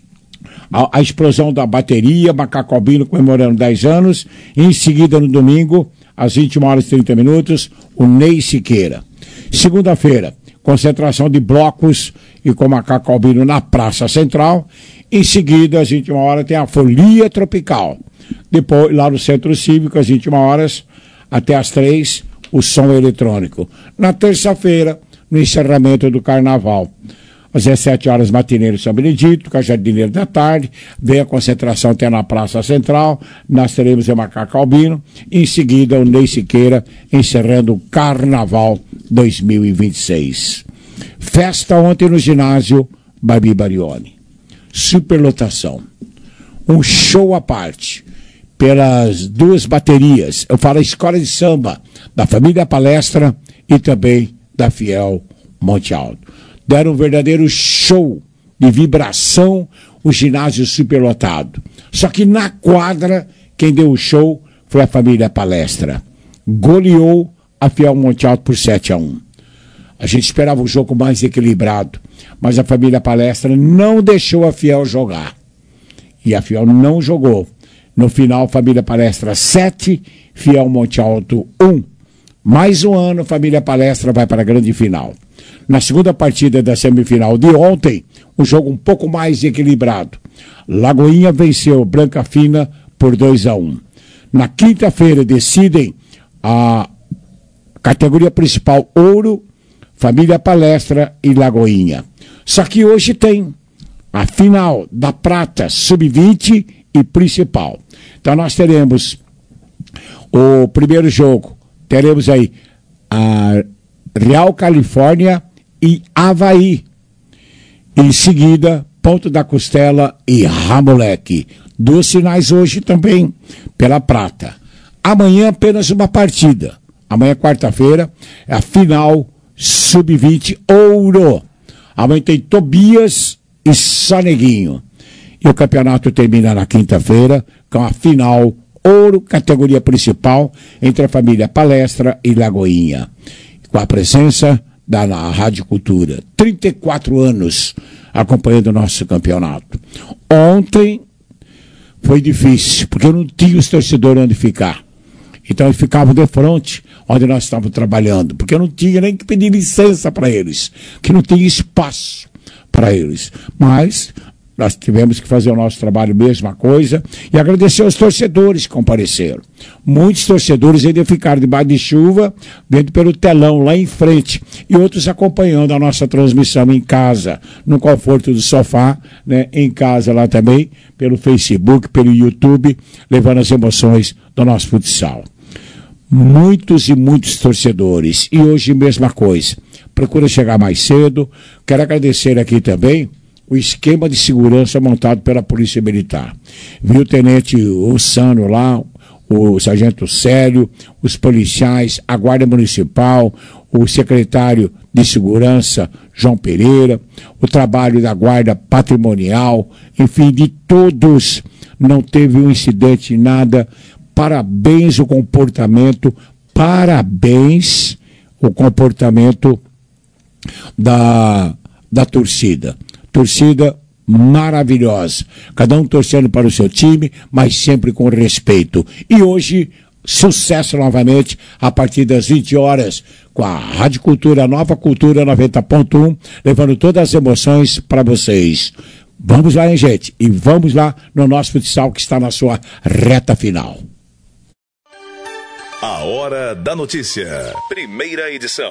a explosão da bateria, Macaco Albino comemorando 10 anos, e em seguida, no domingo, às 21 horas e 30 minutos, o Ney Siqueira. Segunda-feira, concentração de blocos e com Macaco Albino na Praça Central. Em seguida, às 21 horas, tem a Folia Tropical. Depois, lá no Centro Cívico, às 21 horas, até às 3, o som eletrônico. Na terça-feira, no encerramento do Carnaval, às 17 horas, Matineiro São Benedito, com a Jardineira da Tarde, vem a concentração até na Praça Central, nós teremos o Macaco Albino, em seguida o Ney Siqueira, encerrando o Carnaval 2026. Festa ontem no ginásio Babi Barioni. Superlotação. Um show à parte. Pelas duas baterias, eu falo a Escola de Samba, da Família Palestra e também da Fiel Monte Alto. Deram um verdadeiro show de vibração, o ginásio superlotado. Só que na quadra, quem deu o show foi a Família Palestra. Goleou a Fiel Monte Alto por 7-1. A gente esperava um jogo mais equilibrado, mas a Família Palestra não deixou a Fiel jogar. E a Fiel não jogou. No final, Família Palestra 7, Fiel Monte Alto 1. Mais um ano, Família Palestra vai para a grande final. Na segunda partida da semifinal de ontem, um jogo um pouco mais equilibrado. Lagoinha venceu Branca Fina por 2-1. Na quinta-feira decidem a categoria principal Ouro, Família Palestra e Lagoinha. Só que hoje tem a final da Prata, Sub-20 e Principal. Então nós teremos o primeiro jogo, teremos aí a Real Califórnia e Avaí. Em seguida, Ponto da Costela e Ramoleque. 2 finais hoje também pela Prata. Amanhã apenas uma partida. Amanhã, quarta-feira, é a final Sub-20 Ouro. Amanhã tem Tobias e Soneguinho. E o campeonato termina na quinta-feira com a final ouro, categoria principal, entre a família Palestra e Lagoinha. Com a presença da Rádio Cultura. 34 anos acompanhando o nosso campeonato. Ontem foi difícil, porque eu não tinha os torcedores onde ficar. Então eles ficavam de frente, onde nós estávamos trabalhando, porque eu não tinha nem que pedir licença para eles, que não tinha espaço para eles. Mas nós tivemos que fazer o nosso trabalho, mesma coisa, e agradecer aos torcedores que compareceram. Muitos torcedores ainda ficaram debaixo de chuva, vendo pelo telão lá em frente, e outros acompanhando a nossa transmissão em casa, no conforto do sofá, né, em casa lá também, pelo Facebook, pelo YouTube, levando as emoções do nosso futsal. Muitos e muitos torcedores, e hoje mesma coisa. Procura chegar mais cedo. Quero agradecer aqui também o esquema de segurança montado pela Polícia Militar. Viu o tenente Ossano lá, o sargento Célio, os policiais, a Guarda Municipal, o secretário de Segurança, João Pereira, o trabalho da Guarda Patrimonial, enfim, de todos. Não teve um incidente, nada. Parabéns o comportamento, parabéns o comportamento da torcida. Torcida maravilhosa, cada um torcendo para o seu time, mas sempre com respeito. E hoje, sucesso novamente, a partir das 20 horas, com a Rádio Cultura, Nova Cultura 90.1, levando todas as emoções para vocês. Vamos lá, hein, gente? E vamos lá no nosso futsal, que está na sua reta final. A Hora da Notícia, primeira edição.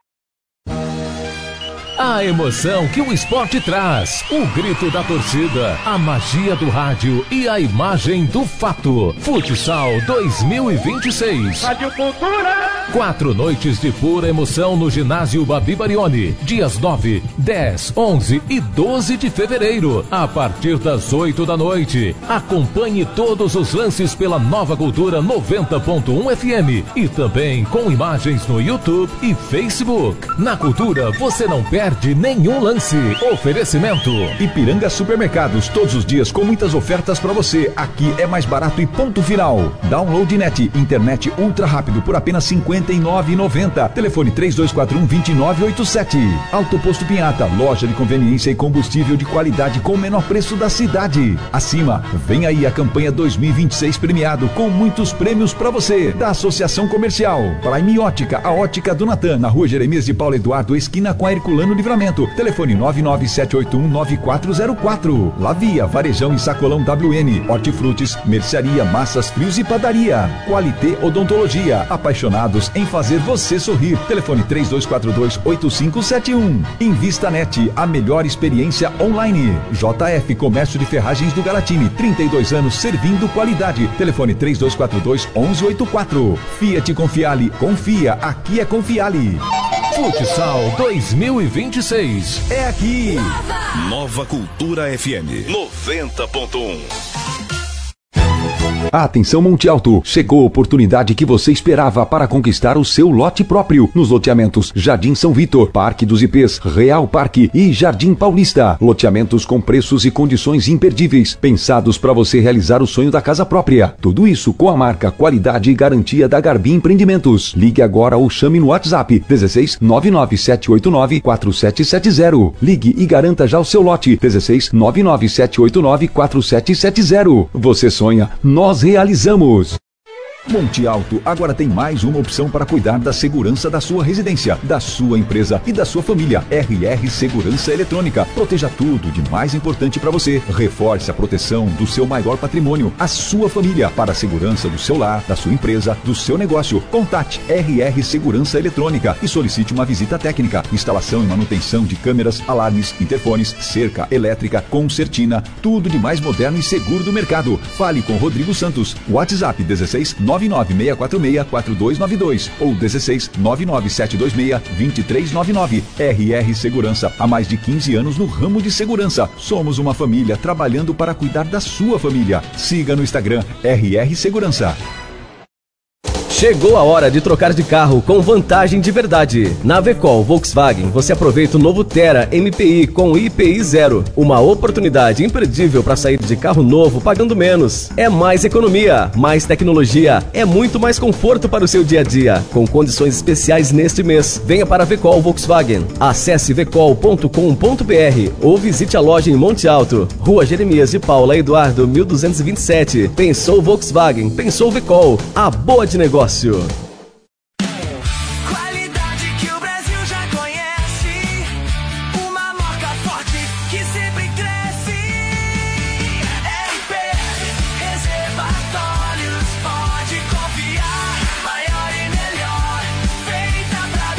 A emoção que o esporte traz, o grito da torcida, a magia do rádio e a imagem do fato. Futsal 2026. Rádio Cultura. 4 noites de pura emoção no ginásio Babi Barioni, dias 9, 10, 11 e 12 de fevereiro, a partir das 8 da noite. Acompanhe todos os lances pela Nova Cultura 90.1 FM e também com imagens no YouTube e Facebook. Na Cultura você não perde nenhum lance. Oferecimento Ipiranga Supermercados, todos os dias com muitas ofertas para você. Aqui é mais barato e ponto final. Download Net, internet ultra rápido por apenas R$ 59,90. Telefone 3241-2987. Alto Posto Pinhata, loja de conveniência e combustível de qualidade com o menor preço da cidade. Acima, vem aí a campanha 2026 premiado com muitos prêmios para você. Da Associação Comercial Prime Ótica, a ótica do Natan, na rua Jeremias de Paulo Eduardo, esquina com a Herculano Livramento. Telefone 99781-9404. Lavia, Varejão e Sacolão WN. Hortifrutis, mercearia, massas, frios e padaria. Qualité Odontologia, apaixonados em fazer você sorrir. Telefone 3242-8571. Invista Net, a melhor experiência online. JF Comércio de Ferragens do Galatini, 32 anos servindo qualidade. Telefone 3242-1184. Fiat Confiale, confia, aqui é Confiale. Futsal 2026 é aqui. Nova Cultura FM 90.1. Atenção, Monte Alto! Chegou a oportunidade que você esperava para conquistar o seu lote próprio nos loteamentos Jardim São Vitor, Parque dos Ipês, Real Parque e Jardim Paulista. Loteamentos com preços e condições imperdíveis, pensados para você realizar o sonho da casa própria. Tudo isso com a marca, qualidade e garantia da Garbi Empreendimentos. Ligue agora ou chame no WhatsApp 16 99789 4770. Ligue e garanta já o seu lote 16 99789 4770. Você sonha, nós realizamos. Monte Alto agora tem mais uma opção para cuidar da segurança da sua residência, da sua empresa e da sua família. RR Segurança Eletrônica. Proteja tudo de mais importante para você. Reforce a proteção do seu maior patrimônio, a sua família, para a segurança do seu lar, da sua empresa, do seu negócio. Contate RR Segurança Eletrônica e solicite uma visita técnica. Instalação e manutenção de câmeras, alarmes, interfones, cerca elétrica, concertina, tudo de mais moderno e seguro do mercado. Fale com Rodrigo Santos. WhatsApp 16 99646-4292 ou 16 99726-2399. RR Segurança, há mais de 15 anos no ramo de segurança. Somos uma família trabalhando para cuidar da sua família. Siga no Instagram RR Segurança. Chegou a hora de trocar de carro com vantagem de verdade. Na Vecol Volkswagen, você aproveita o novo Tera MPI com IPI 0. Uma oportunidade imperdível para sair de carro novo pagando menos. É mais economia, mais tecnologia, é muito mais conforto para o seu dia a dia. Com condições especiais neste mês. Venha para a Vecol Volkswagen. Acesse vecol.com.br ou visite a loja em Monte Alto. Rua Jeremias de Paula Eduardo, 1227. Pensou Volkswagen, pensou Vecol. A boa de negócio. Qualidade que o Brasil já conhece, uma marca forte que sempre cresce. RP Reservatórios, pode confiar, maior e melhor, feita pra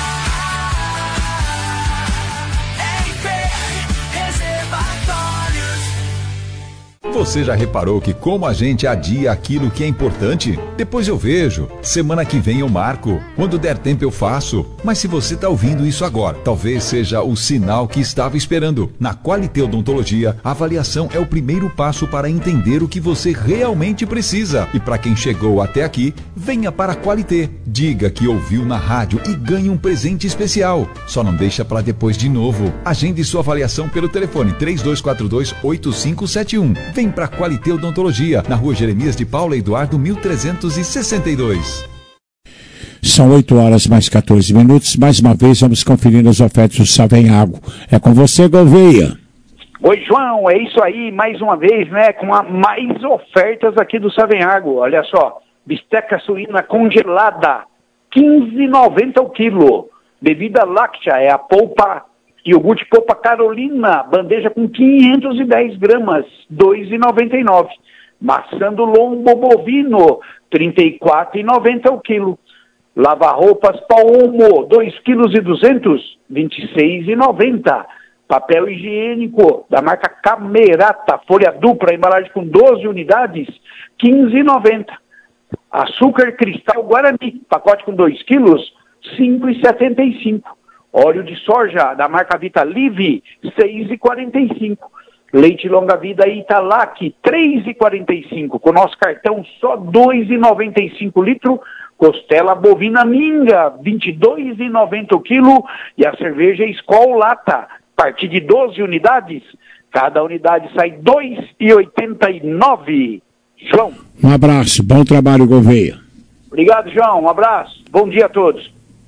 durar. RP Reservatórios. Você já reparou que como a gente adia aquilo que é importante? Depois eu vejo. Semana que vem eu marco. Quando der tempo eu faço. Mas se você está ouvindo isso agora, talvez seja o sinal que estava esperando. Na Qualité Odontologia, a avaliação é o primeiro passo para entender o que você realmente precisa. E para quem chegou até aqui, venha para a Qualité. Diga que ouviu na rádio e ganhe um presente especial. Só não deixa para depois de novo. Agende sua avaliação pelo telefone 3242-8571. Vem para Qualité Odontologia, na Rua Jeremias de Paula Eduardo, 1362. São 8 horas mais 14 minutos. Mais uma vez vamos conferir as ofertas do Savenhago. É com você, Gouveia. Oi, João, é isso aí, mais uma vez, né, com mais ofertas aqui do Savenhago. Olha só, bisteca suína congelada, R$15,90 o quilo. Bebida láctea, é a polpa, iogurte polpa Carolina, bandeja com 510 gramas, R$2,99. Maçã do lombo bovino, R$34,90 o quilo. Lava-roupas Palmo, 2,2 kg, R$26,90. Papel higiênico da marca Camerata, folha dupla, embalagem com 12 unidades, R$15,90. Açúcar cristal Guarani, pacote com 2 kg, R$5,75. Óleo de soja da marca Vitalive, R$6,45. Leite longa vida Italac, R$3,45. Com nosso cartão só R$2,95 litro. Costela bovina Minga, R$22,90 o quilo. E a cerveja Skol Lata, a partir de 12 unidades. Cada unidade sai R$2,89. João. Um abraço, bom trabalho, Gouveia. Obrigado, João. Um abraço. Bom dia a todos.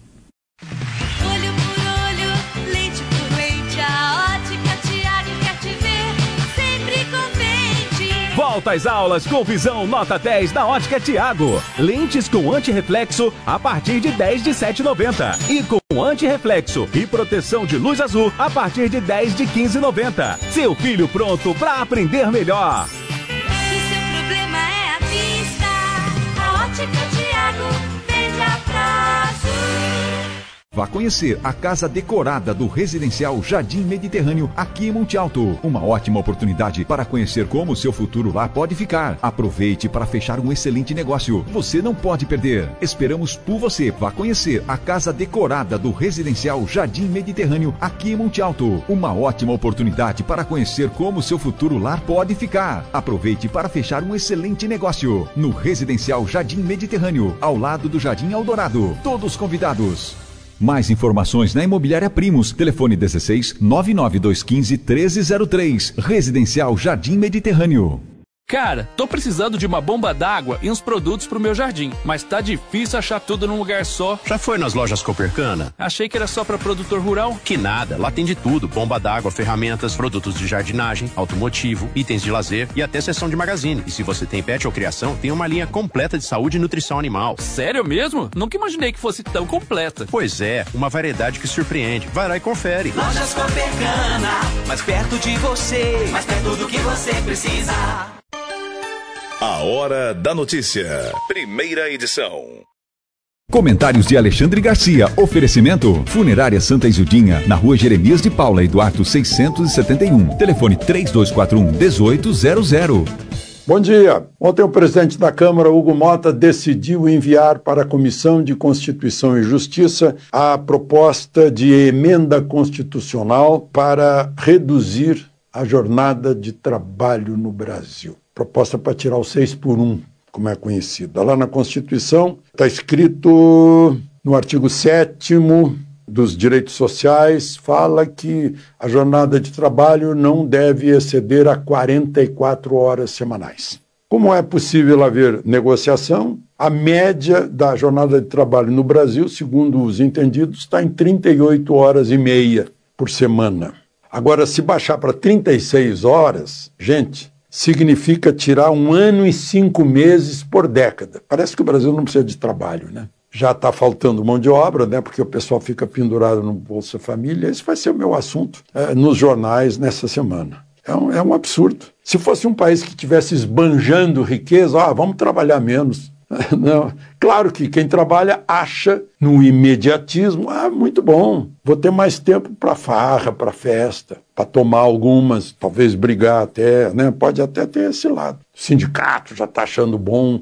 Volta às aulas com visão nota 10 da Ótica Tiago. Lentes com antirreflexo a partir de 10 de 7,90. E com antirreflexo e proteção de luz azul a partir de 10 de 15,90. Seu filho pronto para aprender melhor. Se seu problema é a vista, a Ótica Tiago vende a prazo. Vá conhecer a casa decorada do residencial Jardim Mediterrâneo aqui em Monte Alto. Uma ótima oportunidade para conhecer como o seu futuro lá pode ficar. Aproveite para fechar um excelente negócio. Você não pode perder. Esperamos por você. Vá conhecer a casa decorada do residencial Jardim Mediterrâneo aqui em Monte Alto. Uma ótima oportunidade para conhecer como o seu futuro lá pode ficar. Aproveite para fechar um excelente negócio. No residencial Jardim Mediterrâneo, ao lado do Jardim Eldorado. Todos convidados. Mais informações na Imobiliária Primos. Telefone 16 99215 1303. Residencial Jardim Mediterrâneo. Cara, tô precisando de uma bomba d'água e uns produtos pro meu jardim, mas tá difícil achar tudo num lugar só. Já foi nas lojas Copercana? Achei que era só pra produtor rural. Que nada, lá tem de tudo: bomba d'água, ferramentas, produtos de jardinagem, automotivo, itens de lazer e até seção de magazine. E se você tem pet ou criação, tem uma linha completa de saúde e nutrição animal. Sério mesmo? Nunca imaginei que fosse tão completa. Pois é, uma variedade que surpreende. Vai lá e confere. Lojas Copercana, mais perto de você, mais perto do que você precisa. A Hora da Notícia. Primeira edição. Comentários de Alexandre Garcia. Oferecimento: Funerária Santa Isildinha, na Rua Jeremias de Paula Eduardo 671. Telefone 3241-1800. Bom dia. Ontem o presidente da Câmara, Hugo Mota, decidiu enviar para a Comissão de Constituição e Justiça a proposta de emenda constitucional para reduzir a jornada de trabalho no Brasil. Proposta para tirar o 6 por 1, como é conhecida. Lá na Constituição está escrito no artigo 7º dos direitos sociais, fala que a jornada de trabalho não deve exceder a 44 horas semanais. Como é possível haver negociação? A média da jornada de trabalho no Brasil, segundo os entendidos, está em 38 horas e meia por semana. Agora, se baixar para 36 horas, gente, significa tirar 1 ano e 5 meses por década. Parece que o Brasil não precisa de trabalho, né? Já está faltando mão de obra, né? Porque o pessoal fica pendurado no Bolsa Família. Esse vai ser o meu assunto nos jornais nessa semana. É um absurdo. Se fosse um país que estivesse esbanjando riqueza, vamos trabalhar menos. Não. Claro que quem trabalha acha no imediatismo, muito bom, vou ter mais tempo para farra, para festa, para tomar algumas, talvez brigar até, né? Pode até ter esse lado. O sindicato já está achando bom,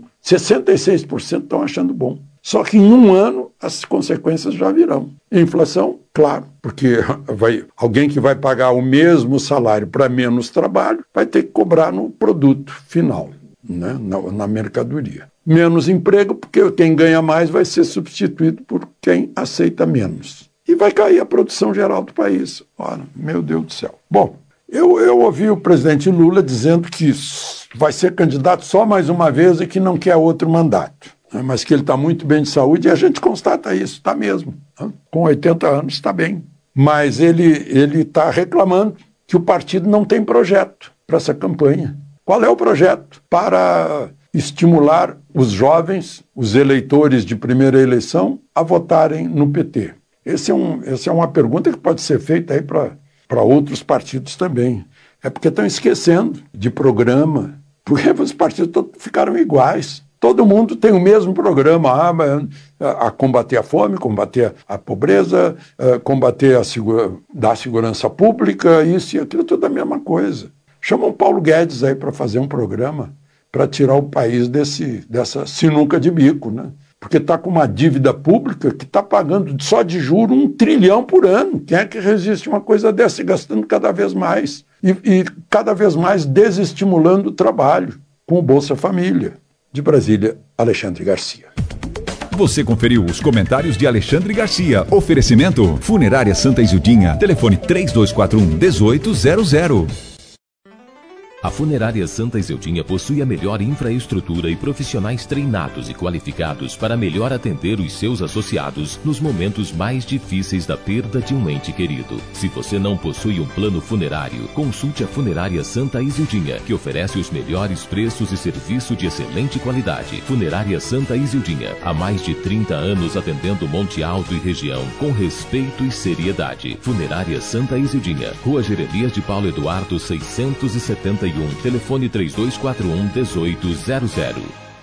66% estão achando bom. Só que em 1 ano as consequências já virão. Inflação, claro, porque alguém que vai pagar o mesmo salário para menos trabalho vai ter que cobrar no produto final, né? na mercadoria. Menos emprego, porque quem ganha mais vai ser substituído por quem aceita menos. E vai cair a produção geral do país. Ora, meu Deus do céu. Bom, eu ouvi o presidente Lula dizendo que vai ser candidato só mais uma vez e que não quer outro mandato. Mas que ele está muito bem de saúde, e a gente constata isso, está mesmo. Com 80 anos está bem. Mas ele está reclamando que o partido não tem projeto para essa campanha. Qual é o projeto? Para estimular os jovens, os eleitores de primeira eleição, a votarem no PT. Essa é uma pergunta que pode ser feita aí para outros partidos também. É porque estão esquecendo de programa, porque os partidos todos ficaram iguais. Todo mundo tem o mesmo programa, a combater a fome, combater a pobreza, combater dar segurança pública, isso e aquilo, tudo a mesma coisa. Chamam Paulo Guedes aí para fazer um programa para tirar o país dessa sinuca de bico, né? Porque está com uma dívida pública que está pagando só de juros 1 trilhão por ano. Quem é que resiste a uma coisa dessa e gastando cada vez mais? E cada vez mais desestimulando o trabalho com o Bolsa Família. De Brasília, Alexandre Garcia. Você conferiu os comentários de Alexandre Garcia. Oferecimento: Funerária Santa Isildinha. Telefone 3241-1800. A Funerária Santa Isildinha possui a melhor infraestrutura e profissionais treinados e qualificados para melhor atender os seus associados nos momentos mais difíceis da perda de um ente querido. Se você não possui um plano funerário, consulte a Funerária Santa Isildinha, que oferece os melhores preços e serviço de excelente qualidade. Funerária Santa Isildinha, há mais de 30 anos atendendo Monte Alto e região com respeito e seriedade. Funerária Santa Isildinha, Rua Jeremias de Paulo Eduardo 671. Telefone 3241-1800.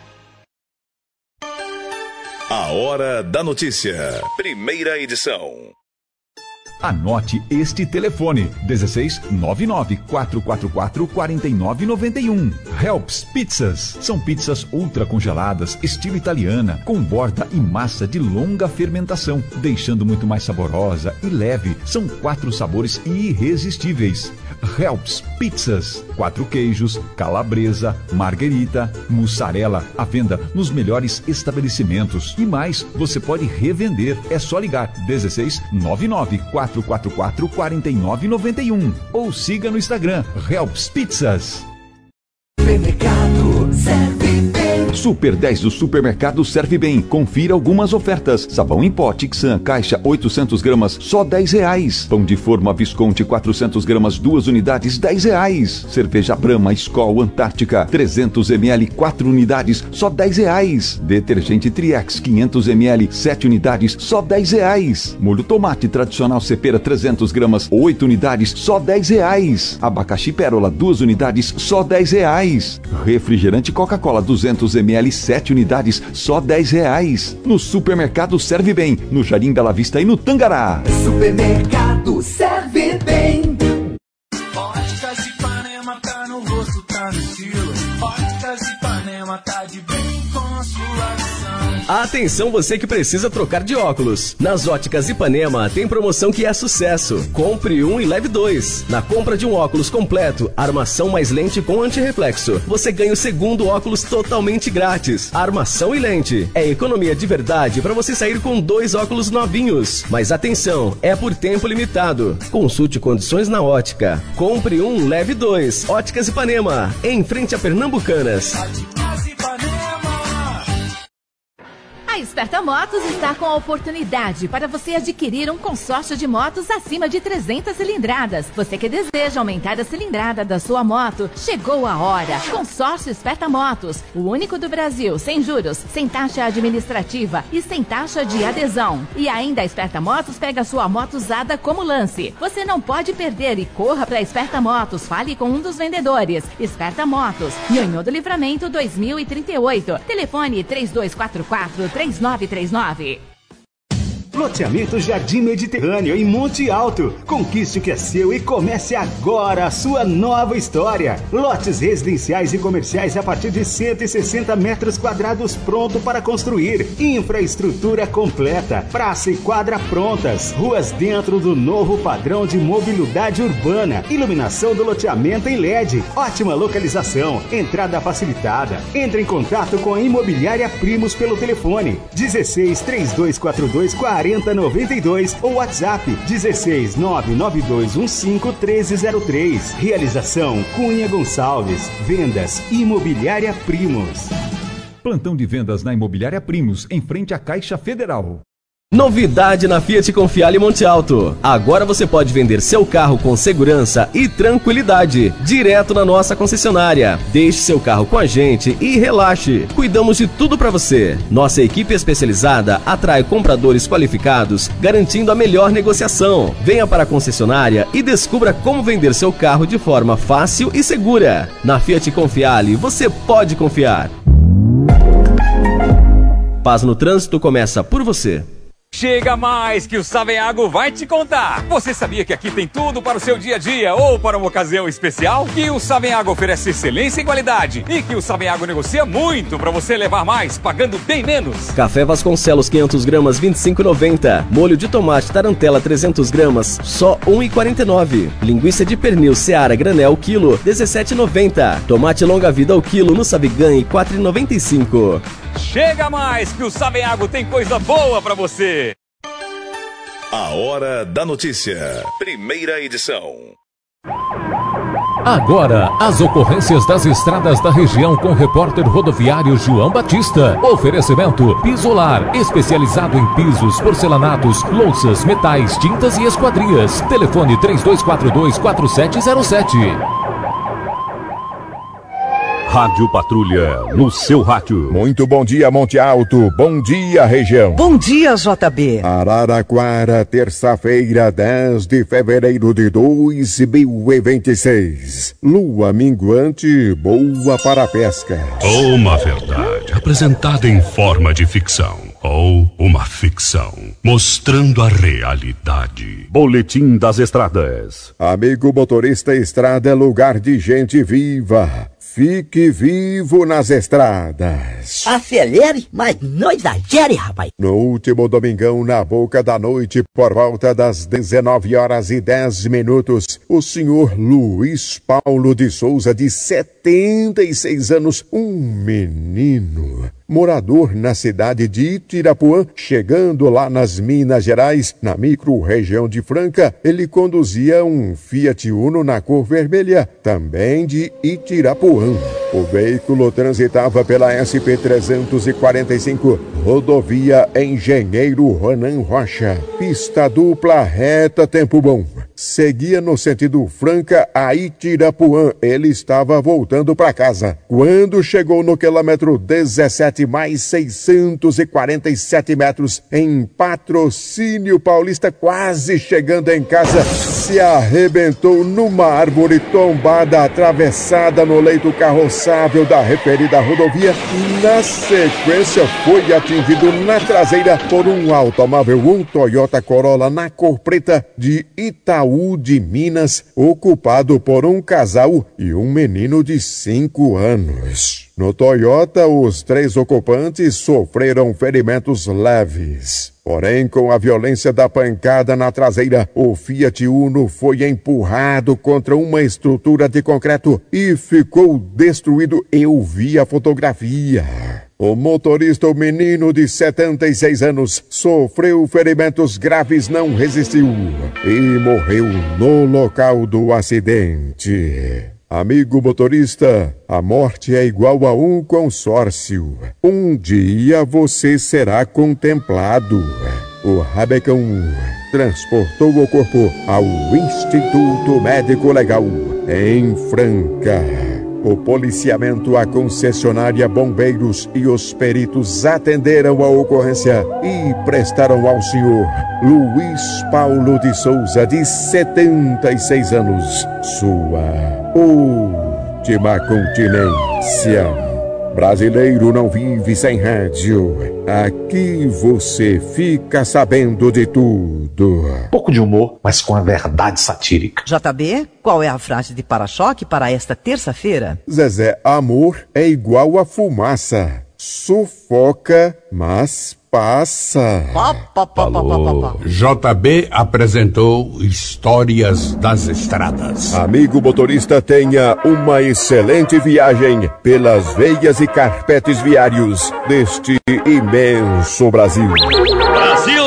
A Hora da Notícia. Primeira edição. Anote este telefone: 1699-444-4991. Helps Pizzas. São pizzas ultra congeladas, estilo italiana, com borda e massa de longa fermentação, deixando muito mais saborosa e leve. São 4 sabores irresistíveis. Helps Pizzas. 4 queijos, calabresa, marguerita, mussarela. À venda nos melhores estabelecimentos. E mais, você pode revender. É só ligar 1699-444-4991 ou siga no Instagram Helps Pizzas. Supermercado Serve Bem. Super 10 do Supermercado Serve Bem. Confira algumas ofertas. Sabão em pó Tixan, caixa 800 gramas, só R$10. Pão de forma Visconti 400 gramas, 2 unidades, R$10. Cerveja Brahma Skol Antártica 300 ml, 4 unidades, só R$10. Detergente Triex 500 ml, 7 unidades, só R$10. Molho tomate tradicional Cepera 300 gramas, 8 unidades, só R$10. Abacaxi Pérola 2 unidades, só R$10. Refrigerante Coca-Cola 200 ml, 7 unidades, só R$10. No Supermercado Serve Bem, no Jardim Bela Vista e no Tangará. Supermercado Serve Bem. Óticas Ipanema tá no rosto, tá no estilo. Óticas Ipanema tá de bem com a sua visão. Atenção você que precisa trocar de óculos. Nas Óticas Ipanema tem promoção que é sucesso. Compre um e leve dois. Na compra de um óculos completo, armação mais lente com antirreflexo, você ganha o segundo óculos totalmente grátis. Armação e lente. É economia de verdade para você sair com 2 óculos novinhos. Mas atenção, é por tempo limitado. Consulte condições na ótica. Compre um, leve dois. Óticas Ipanema, em frente a Pernambucanas. A Esperta Motos está com a oportunidade para você adquirir um consórcio de motos acima de 300 cilindradas. Você que deseja aumentar a cilindrada da sua moto, chegou a hora. Consórcio Esperta Motos, o único do Brasil, sem juros, sem taxa administrativa e sem taxa de adesão. E ainda a Esperta Motos pega sua moto usada como lance. Você não pode perder e corra para a Esperta Motos. Fale com um dos vendedores. Esperta Motos, Nhonhô do Livramento 2038. Telefone 3244-3939. Loteamento Jardim Mediterrâneo em Monte Alto. Conquiste o que é seu e comece agora a sua nova história. Lotes residenciais e comerciais a partir de 160 metros quadrados pronto para construir. Infraestrutura completa. Praça e quadra prontas. Ruas dentro do novo padrão de mobilidade urbana. Iluminação do loteamento em LED. Ótima localização. Entrada facilitada. Entre em contato com a Imobiliária Primos pelo telefone 16 3242 4092 ou WhatsApp 16 99215 1303. Realização Cunha Gonçalves. Vendas Imobiliária Primos. Plantão de vendas na Imobiliária Primos, em frente à Caixa Federal. Novidade na Fiat Confiale Monte Alto. Agora você pode vender seu carro com segurança e tranquilidade, direto na nossa concessionária. Deixe seu carro com a gente e relaxe. Cuidamos de tudo para você. Nossa equipe especializada atrai compradores qualificados, garantindo a melhor negociação. Venha para a concessionária e descubra como vender seu carro de forma fácil e segura. Na Fiat Confiale, você pode confiar. Paz no trânsito começa por você. Chega mais que o Saveago vai te contar. Você sabia que aqui tem tudo para o seu dia a dia ou para uma ocasião especial? Que o Saveago oferece excelência e qualidade e que o Saveago negocia muito para você levar mais, pagando bem menos. Café Vasconcelos 500 gramas 25,90. Molho de tomate Tarantela 300 gramas só 1,49. Linguiça de pernil Seara granel quilo 17,90. Tomate longa vida ao quilo no Savigan 4,95. Chega mais que o Saveago tem coisa boa para você. A Hora da Notícia, primeira edição. Agora, as ocorrências das estradas da região com o repórter rodoviário João Batista. Oferecimento Pisolar, especializado em pisos, porcelanatos, louças, metais, tintas e esquadrias. Telefone 3242-4707. Rádio Patrulha, no seu rádio. Muito bom dia, Monte Alto. Bom dia, região. Bom dia, JB. Araraquara, terça-feira, 10 de fevereiro de 2026. Lua minguante, boa para a pesca. Uma verdade apresentada em forma de ficção. Ou uma ficção, mostrando a realidade. Boletim das Estradas. Amigo motorista, estrada é lugar de gente viva. Fique vivo nas estradas. Acelere, mas não exagere, rapaz. No último domingão, na boca da noite, por volta das 19h10, o senhor Luiz Paulo de Souza, de 76 anos, um menino, morador na cidade de Itirapuã, chegando lá nas Minas Gerais, na micro-região de Franca, ele conduzia um Fiat Uno na cor vermelha, também de Itirapuã. O veículo transitava pela SP-345, rodovia Engenheiro Ronan Rocha, pista dupla reta, tempo bom. Seguia no sentido Franca a Itirapuã. Ele estava voltando para casa. Quando chegou no quilômetro 17 mais 647 metros, em Patrocínio Paulista, quase chegando em casa, se arrebentou numa árvore tombada, atravessada no leito carroçável da referida rodovia. Na sequência, foi atingido na traseira por um automóvel, um Toyota Corolla na cor preta de Itaú Saúde, Minas, ocupado por um casal e um menino de 5 anos. No Toyota, os 3 ocupantes sofreram ferimentos leves. Porém, com a violência da pancada na traseira, o Fiat Uno foi empurrado contra uma estrutura de concreto e ficou destruído. Eu vi a fotografia. O motorista, o menino de 76 anos, sofreu ferimentos graves, não resistiu e morreu no local do acidente. Amigo motorista, a morte é igual a um consórcio. Um dia você será contemplado. O Rabecão transportou o corpo ao Instituto Médico Legal, em Franca. O policiamento, a concessionária, bombeiros e os peritos atenderam a ocorrência e prestaram ao senhor Luiz Paulo de Souza, de 76 anos, sua última continência. Brasileiro não vive sem rádio. Aqui você fica sabendo de tudo. Pouco de humor, mas com a verdade satírica. JB, qual é a frase de para-choque para esta terça-feira? Zezé, amor é igual a fumaça. Sufoca, mas passa. Falou. JB apresentou Histórias das Estradas. Amigo motorista, tenha uma excelente viagem pelas veias e carpetes viários deste imenso Brasil. Brasil!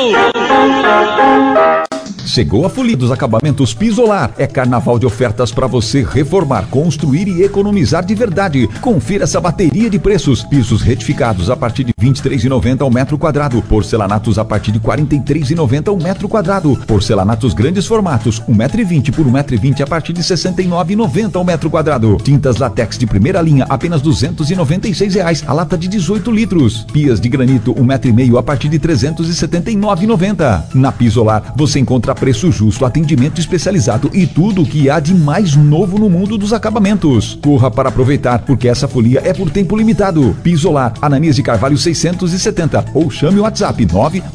Chegou a folia dos acabamentos Pisolar. É carnaval de ofertas para você reformar, construir e economizar de verdade. Confira essa bateria de preços. Pisos retificados a partir de R$ 23,90 ao metro quadrado. Porcelanatos a partir de R$ 43,90 ao metro quadrado. Porcelanatos grandes formatos, 1,20 m por 1,20 m a partir de R$ 69,90 ao metro quadrado. Tintas látex de primeira linha, apenas R$ 296 a lata de 18 litros. Pias de granito, 1,5 m a partir de R$ 379,90. Na Pisolar, você encontra preço justo, atendimento especializado e tudo o que há de mais novo no mundo dos acabamentos. Corra para aproveitar, porque essa folia é por tempo limitado. Pisolar, Ananias de Carvalho 670, ou chame o WhatsApp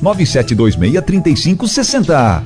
997263560.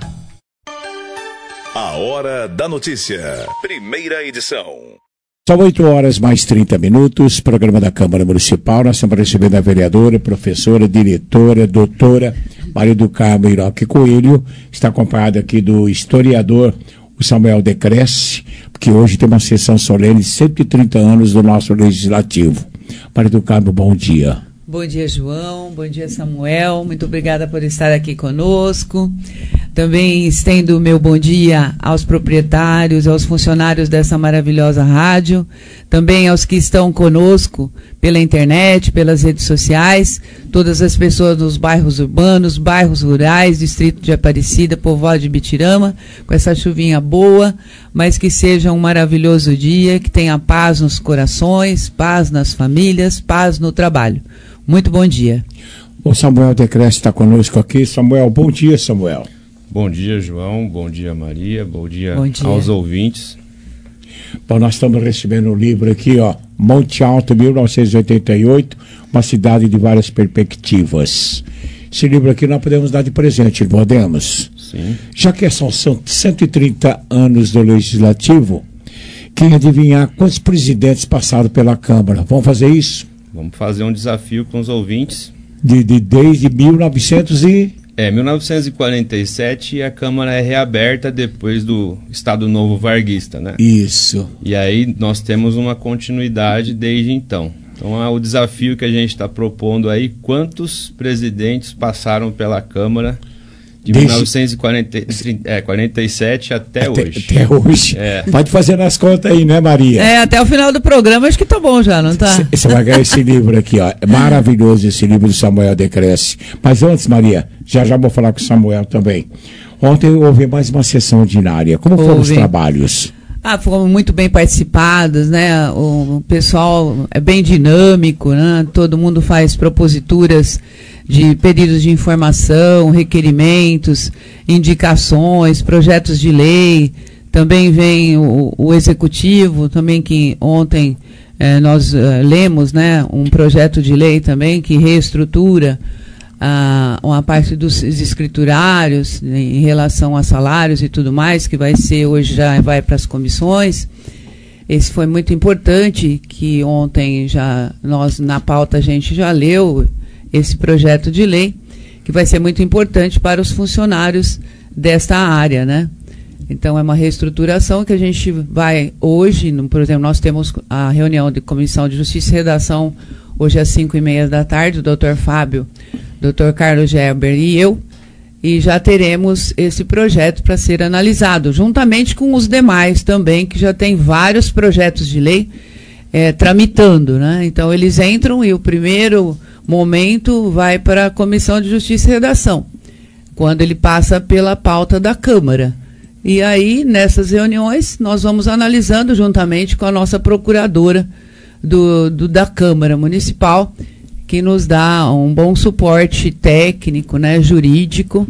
A Hora da Notícia, primeira edição. São 8h mais 30 minutos, programa da Câmara Municipal. Nós estamos recebendo a vereadora, professora, diretora, doutora Maria do Carmo Iroque Coelho, que está acompanhada aqui do historiador, o Samuel Decresce, porque hoje tem uma sessão solene de 130 anos do nosso Legislativo. Maria do Carmo, bom dia. Bom dia, João. Bom dia, Samuel. Muito obrigada por estar aqui conosco. Também estendo o meu bom dia aos proprietários, aos funcionários dessa maravilhosa rádio, também aos que estão conosco pela internet, pelas redes sociais, todas as pessoas dos bairros urbanos, bairros rurais, distrito de Aparecida, povoado de Bitirama, com essa chuvinha boa, mas que seja um maravilhoso dia, que tenha paz nos corações, paz nas famílias, paz no trabalho. Muito bom dia. O Samuel Decresce está conosco aqui. Samuel, bom dia, Samuel. Bom dia, João. Bom dia, Maria. Bom dia aos ouvintes. Bom, nós estamos recebendo um livro aqui, ó, Monte Alto, 1988, uma cidade de várias perspectivas. Esse livro aqui nós podemos dar de presente, podemos? Sim. Já que são 130 anos do Legislativo, quem adivinhar quantos presidentes passaram pela Câmara? Vamos fazer isso? Vamos fazer um desafio com os ouvintes. Desde 1947 a Câmara é reaberta depois do Estado Novo Varguista, né? Isso. E aí nós temos uma continuidade desde então. Então o desafio que a gente está propondo aí, quantos presidentes passaram pela Câmara de 1947 até hoje. Até hoje. Pode fazer nas contas aí, né, Maria? Até o final do programa acho que tá bom já, não tá? Você vai ganhar esse livro aqui, ó. É maravilhoso esse livro do Samuel Decresce. Mas antes, Maria, já vou falar com o Samuel também. Ontem houve mais uma sessão ordinária. Como foram os trabalhos? Foram muito bem participados, né? O pessoal é bem dinâmico, né? Todo mundo faz proposituras de pedidos de informação, requerimentos, indicações, projetos de lei. Também vem o executivo, também que ontem nós lemos, né, um projeto de lei também que reestrutura uma parte dos escriturários em relação a salários e tudo mais, que vai ser, hoje já vai para as comissões. Esse foi muito importante, que ontem nós na pauta a gente já leu esse projeto de lei, que vai ser muito importante para os funcionários desta área, né? Então, é uma reestruturação que a gente vai hoje, por exemplo, nós temos a reunião de Comissão de Justiça e Redação hoje às 5h30 da tarde, o doutor Fábio, doutor Carlos Gerber e eu, e já teremos esse projeto para ser analisado, juntamente com os demais também, que já tem vários projetos de lei tramitando, né? Então, eles entram e o primeiro momento vai para a Comissão de Justiça e Redação, quando ele passa pela pauta da Câmara. E aí, nessas reuniões, nós vamos analisando juntamente com a nossa procuradora da Câmara Municipal, que nos dá um bom suporte técnico, né, jurídico,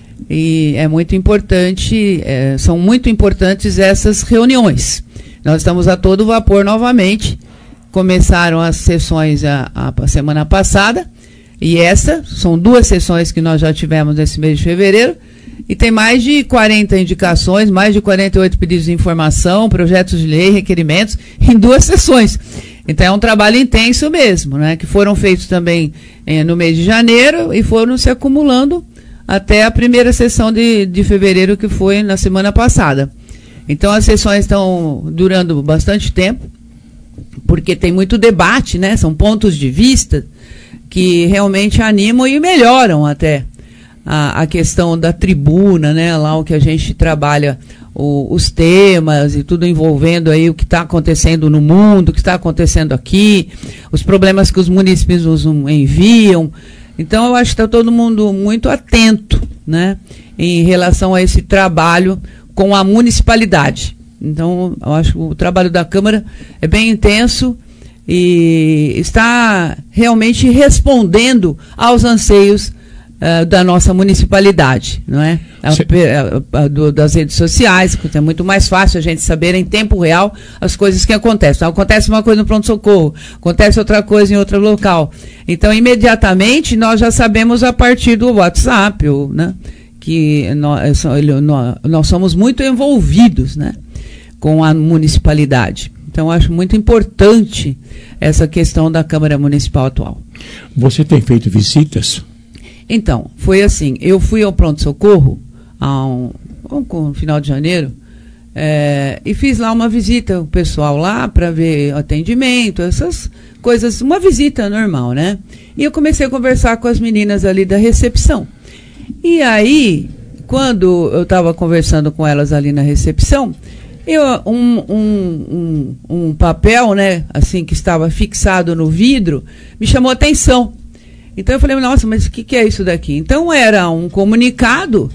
e é muito importante, são muito importantes essas reuniões. Nós estamos a todo vapor novamente, começaram as sessões a semana passada, e são 2 sessões que nós já tivemos nesse mês de fevereiro, e tem mais de 40 indicações, mais de 48 pedidos de informação, projetos de lei, requerimentos, em 2 sessões. Então é um trabalho intenso mesmo, né, que foram feitos também no mês de janeiro e foram se acumulando até a primeira sessão de fevereiro, que foi na semana passada. Então as sessões estão durando bastante tempo, porque tem muito debate, né, são pontos de vista que realmente animam e melhoram até a questão da tribuna, né, lá o que a gente trabalha, os temas e tudo envolvendo aí o que está acontecendo no mundo, o que está acontecendo aqui, os problemas que os munícipes nos enviam. Então, eu acho que está todo mundo muito atento, né, em relação a esse trabalho com a municipalidade. Então, eu acho que o trabalho da Câmara é bem intenso e está realmente respondendo aos anseios da nossa municipalidade, não é? Das redes sociais, que é muito mais fácil a gente saber em tempo real as coisas que acontecem. Então, acontece uma coisa no pronto-socorro, acontece outra coisa em outro local. Então, imediatamente, nós já sabemos a partir do WhatsApp, né, que nós somos muito envolvidos, né, com a municipalidade. Então, acho muito importante essa questão da Câmara Municipal atual. Você tem feito visitas? Então, foi assim, eu fui ao pronto-socorro no final de janeiro e fiz lá uma visita, o pessoal lá, para ver atendimento, essas coisas, uma visita normal, né? E eu comecei a conversar com as meninas ali da recepção. E aí, quando eu estava conversando com elas ali na recepção, um papel, né, assim, que estava fixado no vidro, me chamou a atenção. Então eu falei, nossa, mas o que é isso daqui? Então era um comunicado,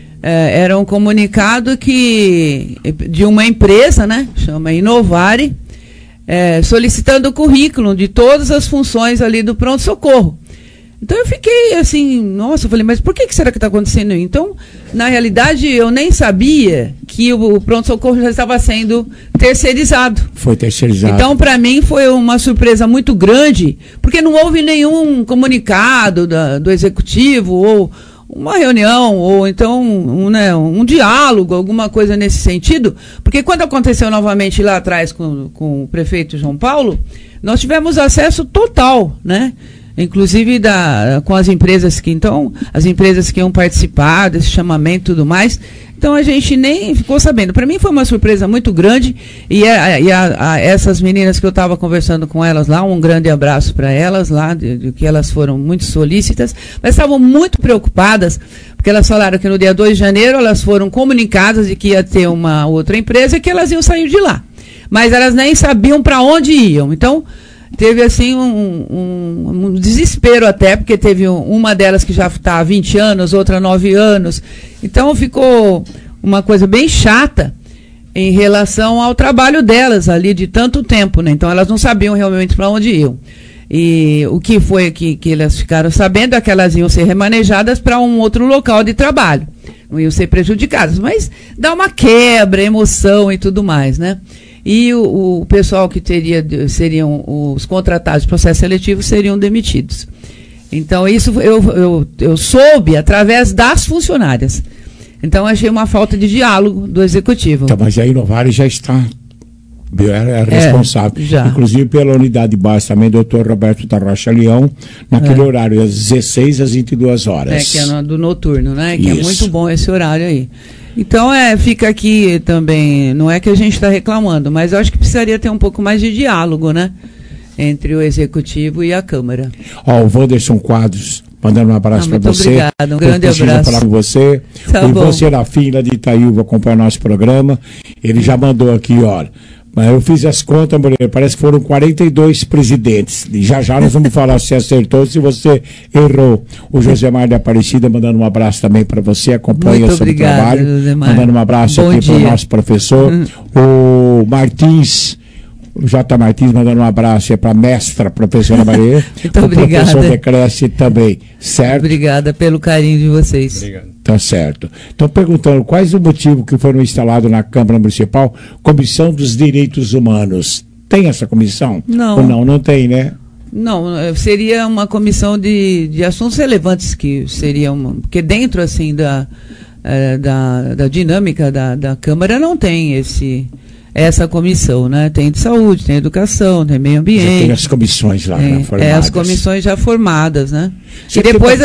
de uma empresa, né, chama Inovare, solicitando o currículo de todas as funções ali do pronto-socorro. Então eu fiquei assim, nossa, eu falei, mas por que será que está acontecendo isso? Então, na realidade, eu nem sabia que o pronto-socorro já estava sendo terceirizado. Foi terceirizado. Então, para mim, foi uma surpresa muito grande, porque não houve nenhum comunicado do executivo, ou uma reunião, ou então um diálogo, alguma coisa nesse sentido, porque quando aconteceu novamente lá atrás com o prefeito João Paulo, nós tivemos acesso total, né? Inclusive com as empresas as empresas que iam participar desse chamamento e tudo mais. Então a gente nem ficou sabendo. Para mim foi uma surpresa muito grande e essas meninas que eu estava conversando com elas lá, um grande abraço para elas lá, de que elas foram muito solícitas, mas estavam muito preocupadas, porque elas falaram que no dia 2 de janeiro elas foram comunicadas de que ia ter uma outra empresa e que elas iam sair de lá. Mas elas nem sabiam para onde iam. Então, teve assim um desespero até, porque teve uma delas que já está há 20 anos, outra 9 anos. Então ficou uma coisa bem chata em relação ao trabalho delas ali de tanto tempo, né? Então elas não sabiam realmente para onde iam. E o que foi que elas ficaram sabendo é que elas iam ser remanejadas para um outro local de trabalho. Não iam ser prejudicadas, mas dá uma quebra, emoção e tudo mais, né? E o pessoal que seriam os contratados de processo seletivo seriam demitidos. Então, isso eu soube através das funcionárias. Então, achei uma falta de diálogo do executivo. Então, mas a Inovare já está responsável. Já. Inclusive pela unidade base também, doutor Roberto da Rocha Leão, naquele horário, das 16 às 22 horas. Que é do noturno, né? Que Isso. é muito bom esse horário aí. Então, fica aqui também, não é que a gente está reclamando, mas eu acho que precisaria ter um pouco mais de diálogo, né? Entre o Executivo e a Câmara. Ó, o Wanderson Quadros, mandando um abraço para você. Muito obrigada, um grande abraço. Falar com você. Tá o bom. Ivan Serafim, lá de Itaíba, acompanha o nosso programa. Ele já mandou aqui, olha. Mas eu fiz as contas, Moreira, parece que foram 42 presidentes. E já nós vamos falar se acertou, se você errou. O Josemar de Aparecida mandando um abraço também para você, acompanha Muito sobre o obrigada, trabalho. Josemar. Mandando um abraço Bom aqui para o dia. nosso professor. O Martins, o J. Martins mandando um abraço para a mestra, professora Maria. Muito o obrigada. professor Decresce também, certo? Obrigada pelo carinho de vocês. Obrigado. Tá certo. Então, perguntando quais o motivo que foram instalados na Câmara Municipal Comissão dos Direitos Humanos. Tem essa comissão? Não. Ou não? Não tem, né? Não, seria uma comissão de assuntos relevantes, que seria porque dentro assim da dinâmica da Câmara não tem essa comissão, né? Tem de saúde, tem educação, tem meio ambiente. Já tem as comissões lá, né, formadas. As comissões já formadas, né? Você e depois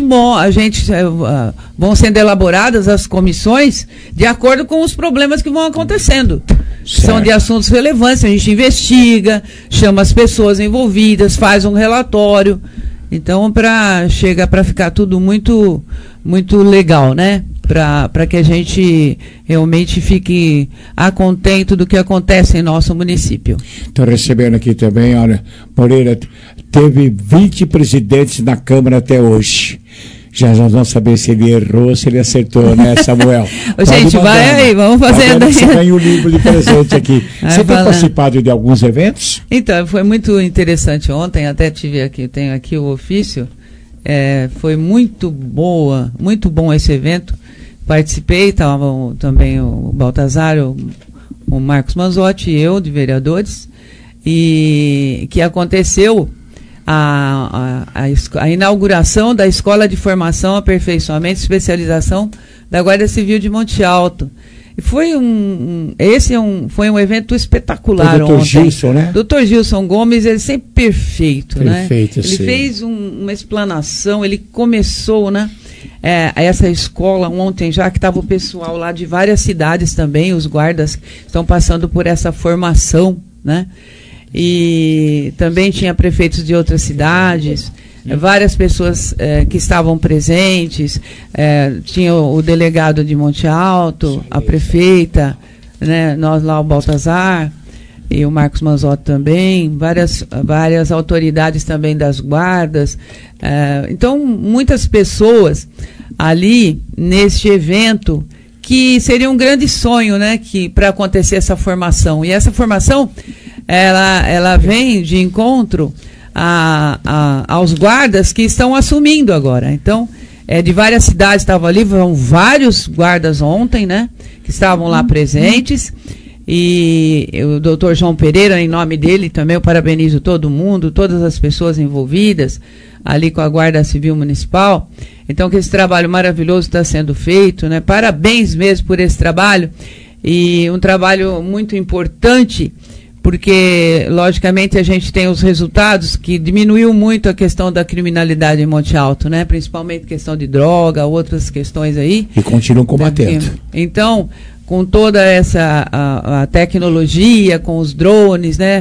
vão sendo elaboradas as comissões de acordo com os problemas que vão acontecendo. Certo. São de assuntos relevantes, a gente investiga, chama as pessoas envolvidas, faz um relatório. Então, chega para ficar tudo muito, muito legal, né? Para que a gente realmente fique a contento do que acontece em nosso município. Estou recebendo aqui também, olha, Moreira, teve 20 presidentes na Câmara até hoje. Já vamos saber se ele errou ou se ele acertou, né, Samuel? Gente, vai aí, vamos fazendo aí. Você ganha o livro de presente aqui. Você tem participado de alguns eventos? Então, foi muito interessante ontem, até tenho aqui o ofício. Foi muito bom esse evento. Participei, estavam também o Baltazar, o Marcos Manzotti e eu, de vereadores, e que aconteceu a inauguração da Escola de Formação, Aperfeiçoamento e Especialização da Guarda Civil de Monte Alto. E foi foi um evento espetacular ontem. Dr. Gilson, né? Dr. Gilson Gomes, ele sempre perfeito, né? Perfeito, ele fez uma explanação, ele começou, né? Essa escola ontem, já que estava o pessoal lá de várias cidades também, os guardas estão passando por essa formação, né? E também tinha prefeitos de outras cidades, várias pessoas que estavam presentes, tinha o delegado de Monte Alto, a prefeita, né? Nós lá, o Baltazar e o Marcos Manzotti também, várias autoridades também das guardas. Então, muitas pessoas ali neste evento, que seria um grande sonho, né, para acontecer essa formação. E essa formação, ela vem de encontro aos guardas que estão assumindo agora. Então, de várias cidades estavam ali, foram vários guardas ontem, né, que estavam lá presentes. E o doutor João Pereira, em nome dele também, eu parabenizo todo mundo, todas as pessoas envolvidas ali com a Guarda Civil Municipal. Então, que esse trabalho maravilhoso está sendo feito, né? Parabéns mesmo por esse trabalho, e um trabalho muito importante, porque, logicamente, a gente tem os resultados que diminuiu muito a questão da criminalidade em Monte Alto, né? Principalmente questão de droga, outras questões aí. E continuam combatendo. Então, com toda essa a tecnologia, com os drones, né?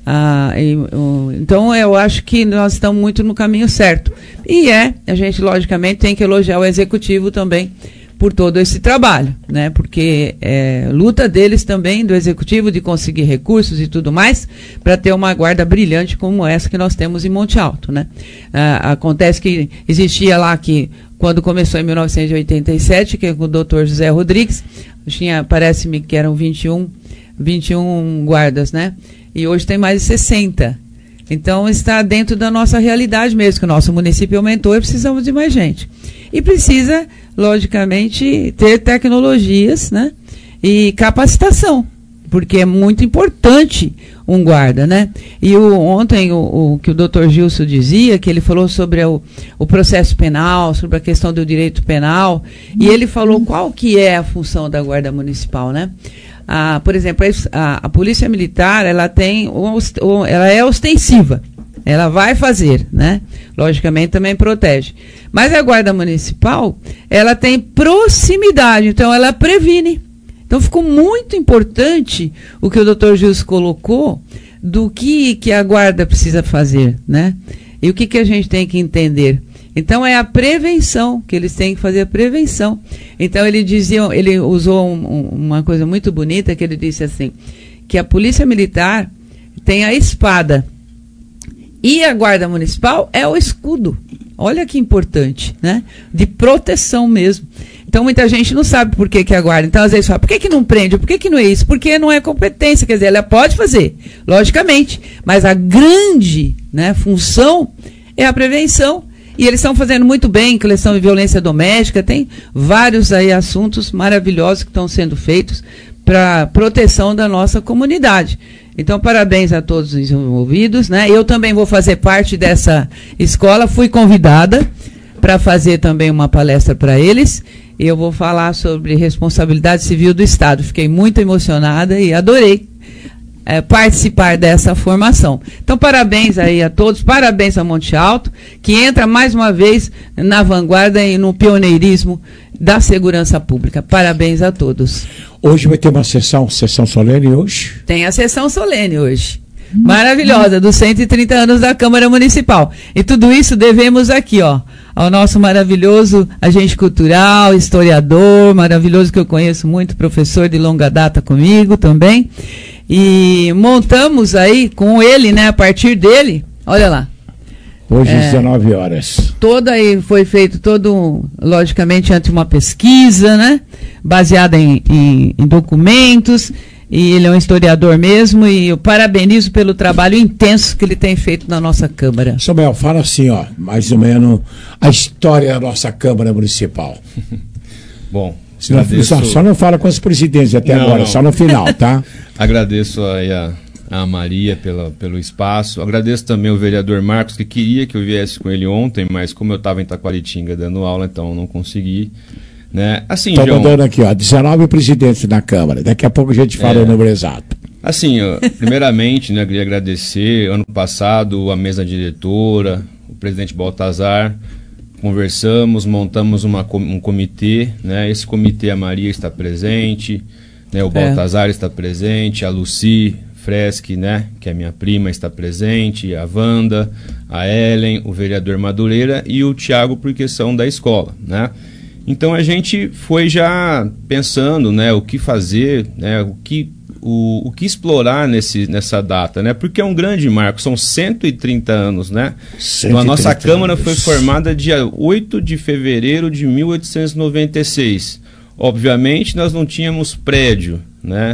Então, eu acho que nós estamos muito no caminho certo. E a gente, logicamente, tem que elogiar o Executivo também por todo esse trabalho, né? Porque luta deles também, do Executivo, de conseguir recursos e tudo mais, para ter uma guarda brilhante como essa que nós temos em Monte Alto, né? Acontece que existia lá que, quando começou em 1987, que é com o Dr. José Rodrigues, parece-me que eram 21 guardas, né? E hoje tem mais de 60. Então, está dentro da nossa realidade mesmo, que o nosso município aumentou e precisamos de mais gente. E precisa, logicamente, ter tecnologias, né? E capacitação, porque é muito importante um guarda, né? E ontem o que o Dr. Gilson dizia, que ele falou sobre o processo penal, sobre a questão do direito penal, e ele falou qual que é a função da Guarda Municipal, né? Por exemplo, a Polícia Militar, ela é ostensiva, ela vai fazer, né? Logicamente também protege. Mas a Guarda Municipal, ela tem proximidade, então ela previne. Então ficou muito importante o que o Dr. Gilson colocou do que a guarda precisa fazer, né? E o que a gente tem que entender. Então é a prevenção, que eles têm que fazer a prevenção. Então ele usou uma coisa muito bonita, que ele disse assim, que a Polícia Militar tem a espada e a Guarda Municipal é o escudo. Olha que importante, né? De proteção mesmo. Então, muita gente não sabe por que a guarda. Então, às vezes, fala, por que não prende? Por que não é isso? Porque não é competência. Quer dizer, ela pode fazer, logicamente. Mas a grande, né, função é a prevenção. E eles estão fazendo muito bem, questão de violência doméstica. Tem vários aí assuntos maravilhosos que estão sendo feitos para proteção da nossa comunidade. Então, parabéns a todos os envolvidos, né? Eu também vou fazer parte dessa escola. Fui convidada para fazer também uma palestra para eles. Eu vou falar sobre responsabilidade civil do Estado. Fiquei muito emocionada e adorei participar dessa formação. Então, parabéns aí a todos, parabéns a Monte Alto, que entra mais uma vez na vanguarda e no pioneirismo da segurança pública. Parabéns a todos. Hoje vai ter uma sessão solene hoje? Tem a sessão solene hoje. Maravilhosa, dos 130 anos da Câmara Municipal. E tudo isso devemos aqui, ó, ao nosso maravilhoso agente cultural, historiador, maravilhoso que eu conheço muito, professor de longa data comigo também. E montamos aí com ele, né, a partir dele, olha lá. Hoje, 19 horas. Foi feito logicamente, ante uma pesquisa, né, baseada em documentos. E ele é um historiador mesmo, e eu parabenizo pelo trabalho intenso que ele tem feito na nossa Câmara. Samuel, fala assim, ó, mais ou menos a história da nossa Câmara Municipal. Bom, só não fala com os presidentes até agora, só no final, tá? Agradeço aí a Maria pelo espaço. Agradeço também o vereador Marcos, que queria que eu viesse com ele ontem, mas como eu estava em Taquaritinga dando aula, então não consegui. Né? Assim, estou mandando aqui, ó, 19 presidentes na Câmara. Daqui a pouco a gente fala o número exato. Assim, primeiramente, né, queria agradecer. Ano passado, a mesa diretora, o presidente Baltazar, conversamos, montamos um comitê. Né? Esse comitê, a Maria está presente, né, o Baltazar está presente, a Lucy Freschi, né, que é minha prima, está presente, a Wanda, a Ellen, o vereador Madureira e o Tiago, porque são da escola, né? Então a gente foi já pensando, né, o que fazer, né, o que explorar nessa data, né, porque é um grande marco, são 130 anos, né? 130 a nossa Câmara foi formada dia 8 de fevereiro de 1896. Obviamente nós não tínhamos prédio, né?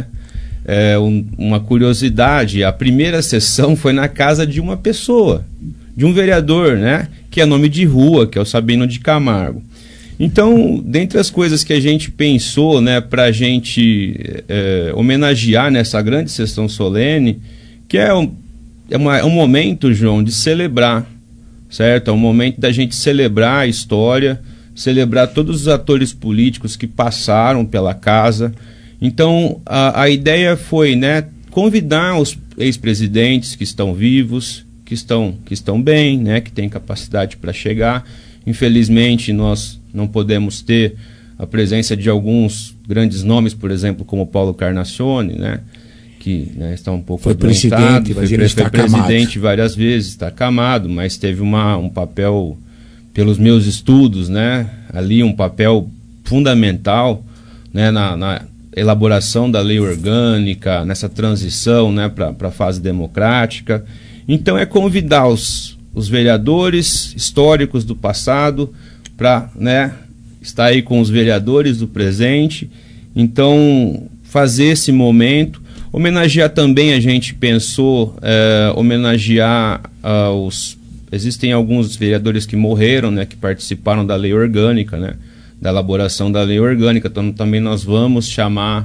Uma curiosidade, a primeira sessão foi na casa de uma pessoa, de um vereador, né, que é nome de rua, que é o Sabino de Camargo. Então, dentre as coisas que a gente pensou, né, para a gente homenagear nessa grande sessão solene, que é um momento, João, de celebrar, certo? É um momento da gente celebrar a história, celebrar todos os atores políticos que passaram pela casa. Então, a ideia foi, né, convidar os ex-presidentes que estão vivos, que estão bem, né, que têm capacidade para chegar. Infelizmente, nós não podemos ter a presença de alguns grandes nomes, por exemplo, como Paulo Carnacione, né, que, né, está um pouco adoentado, foi presidente várias vezes, está acamado, mas teve um papel, pelos meus estudos, né, ali um papel fundamental, né, na elaboração da lei orgânica, nessa transição, né, para a fase democrática. Então é convidar os vereadores históricos do passado para, né, estar aí com os vereadores do presente. Então, fazer esse momento, homenagear também, a gente pensou, homenagear existem alguns vereadores que morreram, né, que participaram da lei orgânica, né, da elaboração da lei orgânica. Então, também nós vamos chamar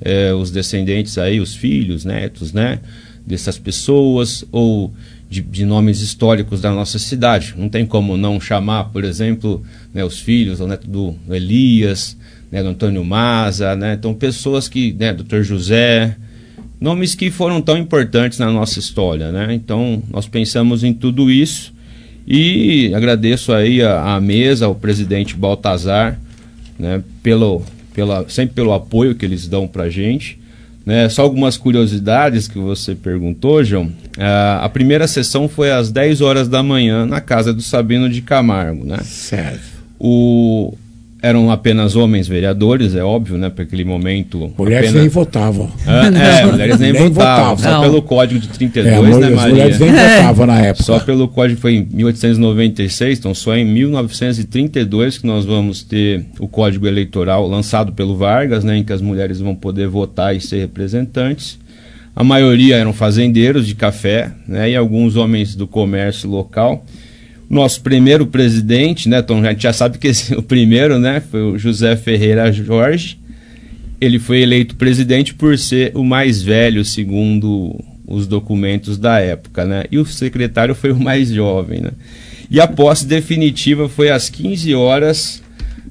os descendentes aí, os filhos, netos, né, dessas pessoas, ou de nomes históricos da nossa cidade. Não tem como não chamar, por exemplo, né, os filhos, o neto do Elias, né, do Antônio Maza, né, então pessoas que, né, Dr. José, nomes que foram tão importantes na nossa história, né, então nós pensamos em tudo isso e agradeço aí a mesa, ao presidente Baltazar, né, sempre pelo apoio que eles dão pra gente, né. Só algumas curiosidades que você perguntou, João. A primeira sessão foi às 10 horas da manhã na casa do Sabino de Camargo, né? Certo. Eram apenas homens vereadores, é óbvio, né? Para aquele momento... Mulheres nem votavam. Mulheres nem votavam. Só pelo Código de 32, né, Maria? As mulheres nem votavam na época. Só pelo Código, foi em 1896, então só em 1932 que nós vamos ter o Código Eleitoral lançado pelo Vargas, né? Em que as mulheres vão poder votar e ser representantes. A maioria eram fazendeiros de café, né? E alguns homens do comércio local. Nosso primeiro presidente, né, então a gente já sabe que o primeiro, né, foi o José Ferreira Jorge. Ele foi eleito presidente por ser o mais velho, segundo os documentos da época, né, e o secretário foi o mais jovem, né. E a posse definitiva foi às 15 horas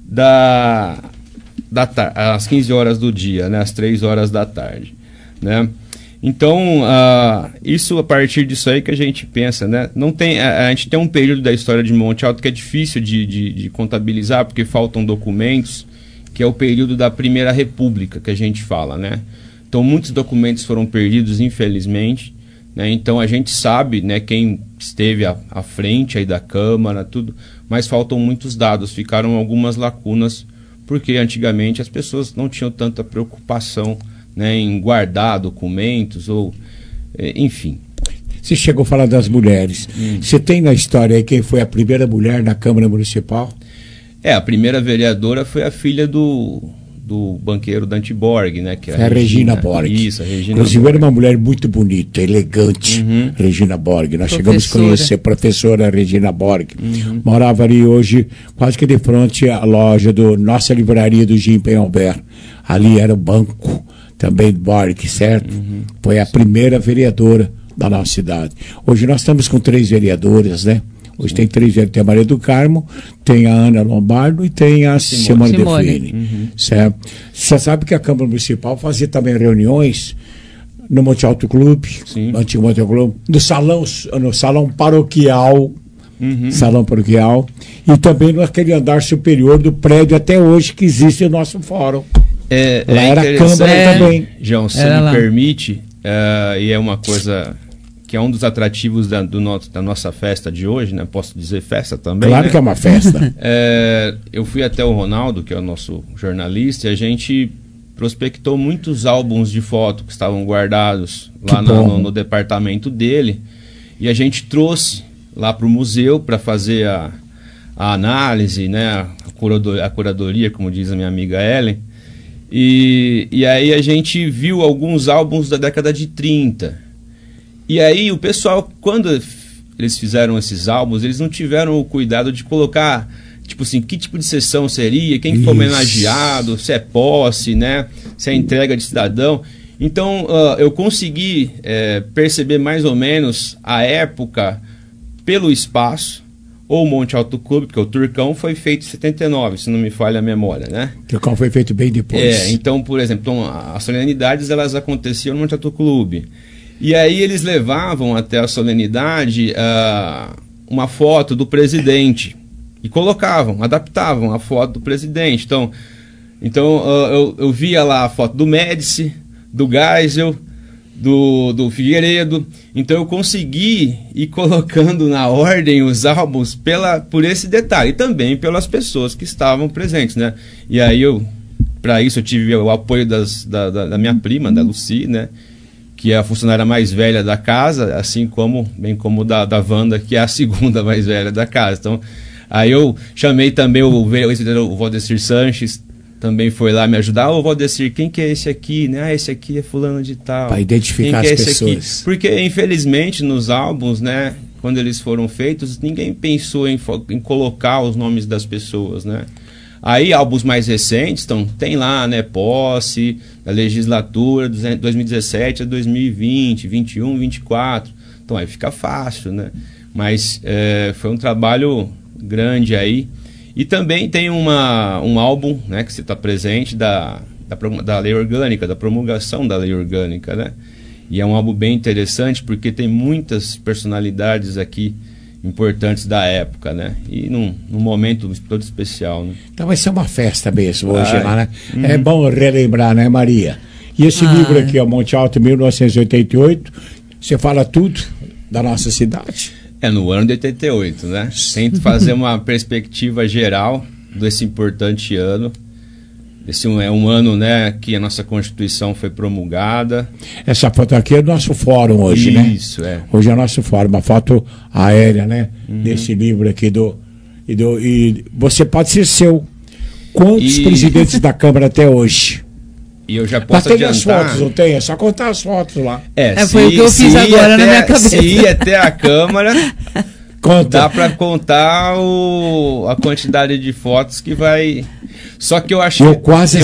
às 15 horas do dia, né, às 3 horas da tarde, né. Então, isso, a partir disso aí que a gente pensa, né? Não tem, a gente tem um período da história de Monte Alto que é difícil de contabilizar, porque faltam documentos, que é o período da Primeira República, que a gente fala, né? Então, muitos documentos foram perdidos, infelizmente, né? Então, a gente sabe, né, quem esteve à frente aí da Câmara, tudo, mas faltam muitos dados, ficaram algumas lacunas, porque antigamente as pessoas não tinham tanta preocupação, né, em guardar documentos ou enfim. Você chegou a falar das mulheres. Você tem na história aí quem foi a primeira mulher na Câmara Municipal? A primeira vereadora foi a filha do banqueiro Dante Borg, né, que é a Regina Borg. Isso, a Regina. Inclusive era uma mulher muito bonita, elegante, Regina Borg. Nós chegamos a conhecer a professora Regina Borg. Morava ali hoje, quase que de frente à loja do nossa livraria do Jim Penhalbert. Ali era o banco também Borg, certo? Foi a primeira vereadora da nossa cidade. Hoje nós estamos com 3 vereadoras, né? Hoje tem 3 vereadoras, tem a Maria do Carmo, tem a Ana Lombardo e tem a Simone Define, certo? Você sabe que a Câmara Municipal fazia também reuniões no Monte Alto Clube, no antigo Monte Alto Clube, no salão paroquial, salão paroquial, e também naquele andar superior do prédio até hoje que existe o nosso fórum. Lá era a Câmara também. João, se me permite, e é uma coisa que é um dos atrativos da nossa festa de hoje, né? Posso dizer festa também? Claro, né? Que é uma festa. Eu fui até o Ronaldo, que é o nosso jornalista, e a gente prospectou muitos álbuns de foto que estavam guardados lá no departamento dele, e a gente trouxe lá para o museu para fazer a análise, né? A curadoria, como diz a minha amiga Ellen. E aí a gente viu alguns álbuns da década de 30. E aí o pessoal, quando eles fizeram esses álbuns, eles não tiveram o cuidado de colocar, tipo assim, que tipo de sessão seria, quem foi homenageado, se é posse, né? Se é entrega de cidadão. Então eu consegui perceber mais ou menos a época pelo espaço. Ou o Monte Alto Clube, porque o Turcão foi feito em 79, se não me falha a memória, né? O Turcão foi feito bem depois. Então, por exemplo, as solenidades elas aconteciam no Monte Alto Clube. E aí eles levavam até a solenidade uma foto do presidente e colocavam, adaptavam a foto do presidente. Então eu via lá a foto do Médici, do Geisel, do Figueiredo. Então eu consegui ir colocando na ordem os álbuns por esse detalhe e também pelas pessoas que estavam presentes, né? E aí para isso eu tive o apoio da minha prima, da Lucy, né? Que é a funcionária mais velha da casa, assim bem como da Wanda, que é a segunda mais velha da casa. Então aí eu chamei também o Valdecir Sanches, também foi lá me ajudar. Ô, Valdecir, quem que é esse aqui? Né? Esse aqui é fulano de tal. Para identificar as pessoas. Aqui? Porque, infelizmente, nos álbuns, né, quando eles foram feitos, ninguém pensou em colocar os nomes das pessoas, né? Aí álbuns mais recentes, então tem lá, né, posse, da legislatura 2017 a 2020, 21, 24, então aí fica fácil, né? Mas foi um trabalho grande aí. E também tem um álbum, né, que você está presente da lei orgânica, da promulgação da lei orgânica, né? E é um álbum bem interessante porque tem muitas personalidades aqui importantes da época, né? E num momento todo especial, né? Então vai ser uma festa mesmo hoje lá, né? É bom relembrar, né, Maria? E esse livro aqui, ó, Monte Alto, 1988, você fala tudo da nossa cidade? É no ano de 88, né? Tento fazer uma perspectiva geral desse importante ano. Esse é um ano, né, que a nossa Constituição foi promulgada. Essa foto aqui é do nosso fórum hoje, né? Isso, é. Hoje é o nosso fórum, uma foto aérea, né? Desse livro aqui e você pode ser seu. Quantos presidentes da Câmara até hoje? E eu já posso adiantar. As fotos, não tem? É só contar as fotos lá. Foi o que eu fiz agora na minha cabeça. Se ir até a Câmara, dá para contar a quantidade de fotos que vai. Só que eu acho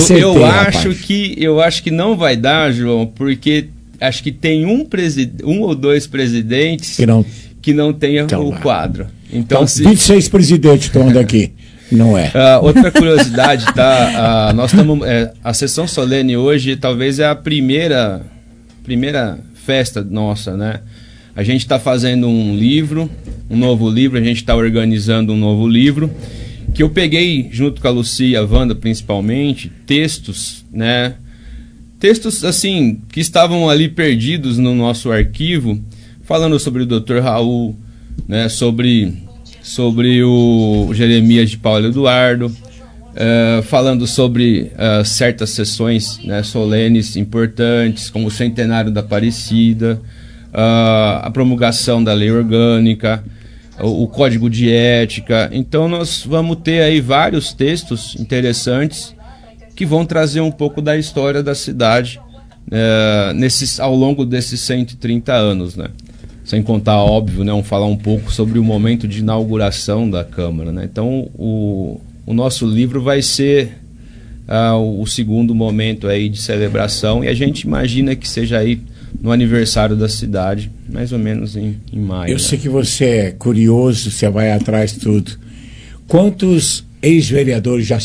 eu acho que não vai dar, João, porque acho que tem um ou dois presidentes que não tenha o quadro. Então 26 presidentes estão daqui. Não é. Outra curiosidade, tá? Nós estamos. A sessão solene hoje talvez é a primeira festa nossa, né? A gente está fazendo um novo livro, a gente está organizando um novo livro, que eu peguei junto com a Lucia e a Wanda, principalmente, textos, né? Textos, assim, que estavam ali perdidos no nosso arquivo, falando sobre o Dr. Raul, né? Sobre o Jeremias de Paulo Eduardo, falando sobre certas sessões, né, solenes importantes, como o centenário da Aparecida, a promulgação da lei orgânica, o código de ética. Então nós vamos ter aí vários textos interessantes que vão trazer um pouco da história da cidade ao longo desses 130 anos, né? Sem contar, óbvio, né, falar um pouco sobre o momento de inauguração da Câmara, né? Então, o nosso livro vai ser o segundo momento aí de celebração, e a gente imagina que seja aí no aniversário da cidade, mais ou menos em maio. Eu sei que você é curioso, você vai atrás de tudo. Quantos ex-vereadores já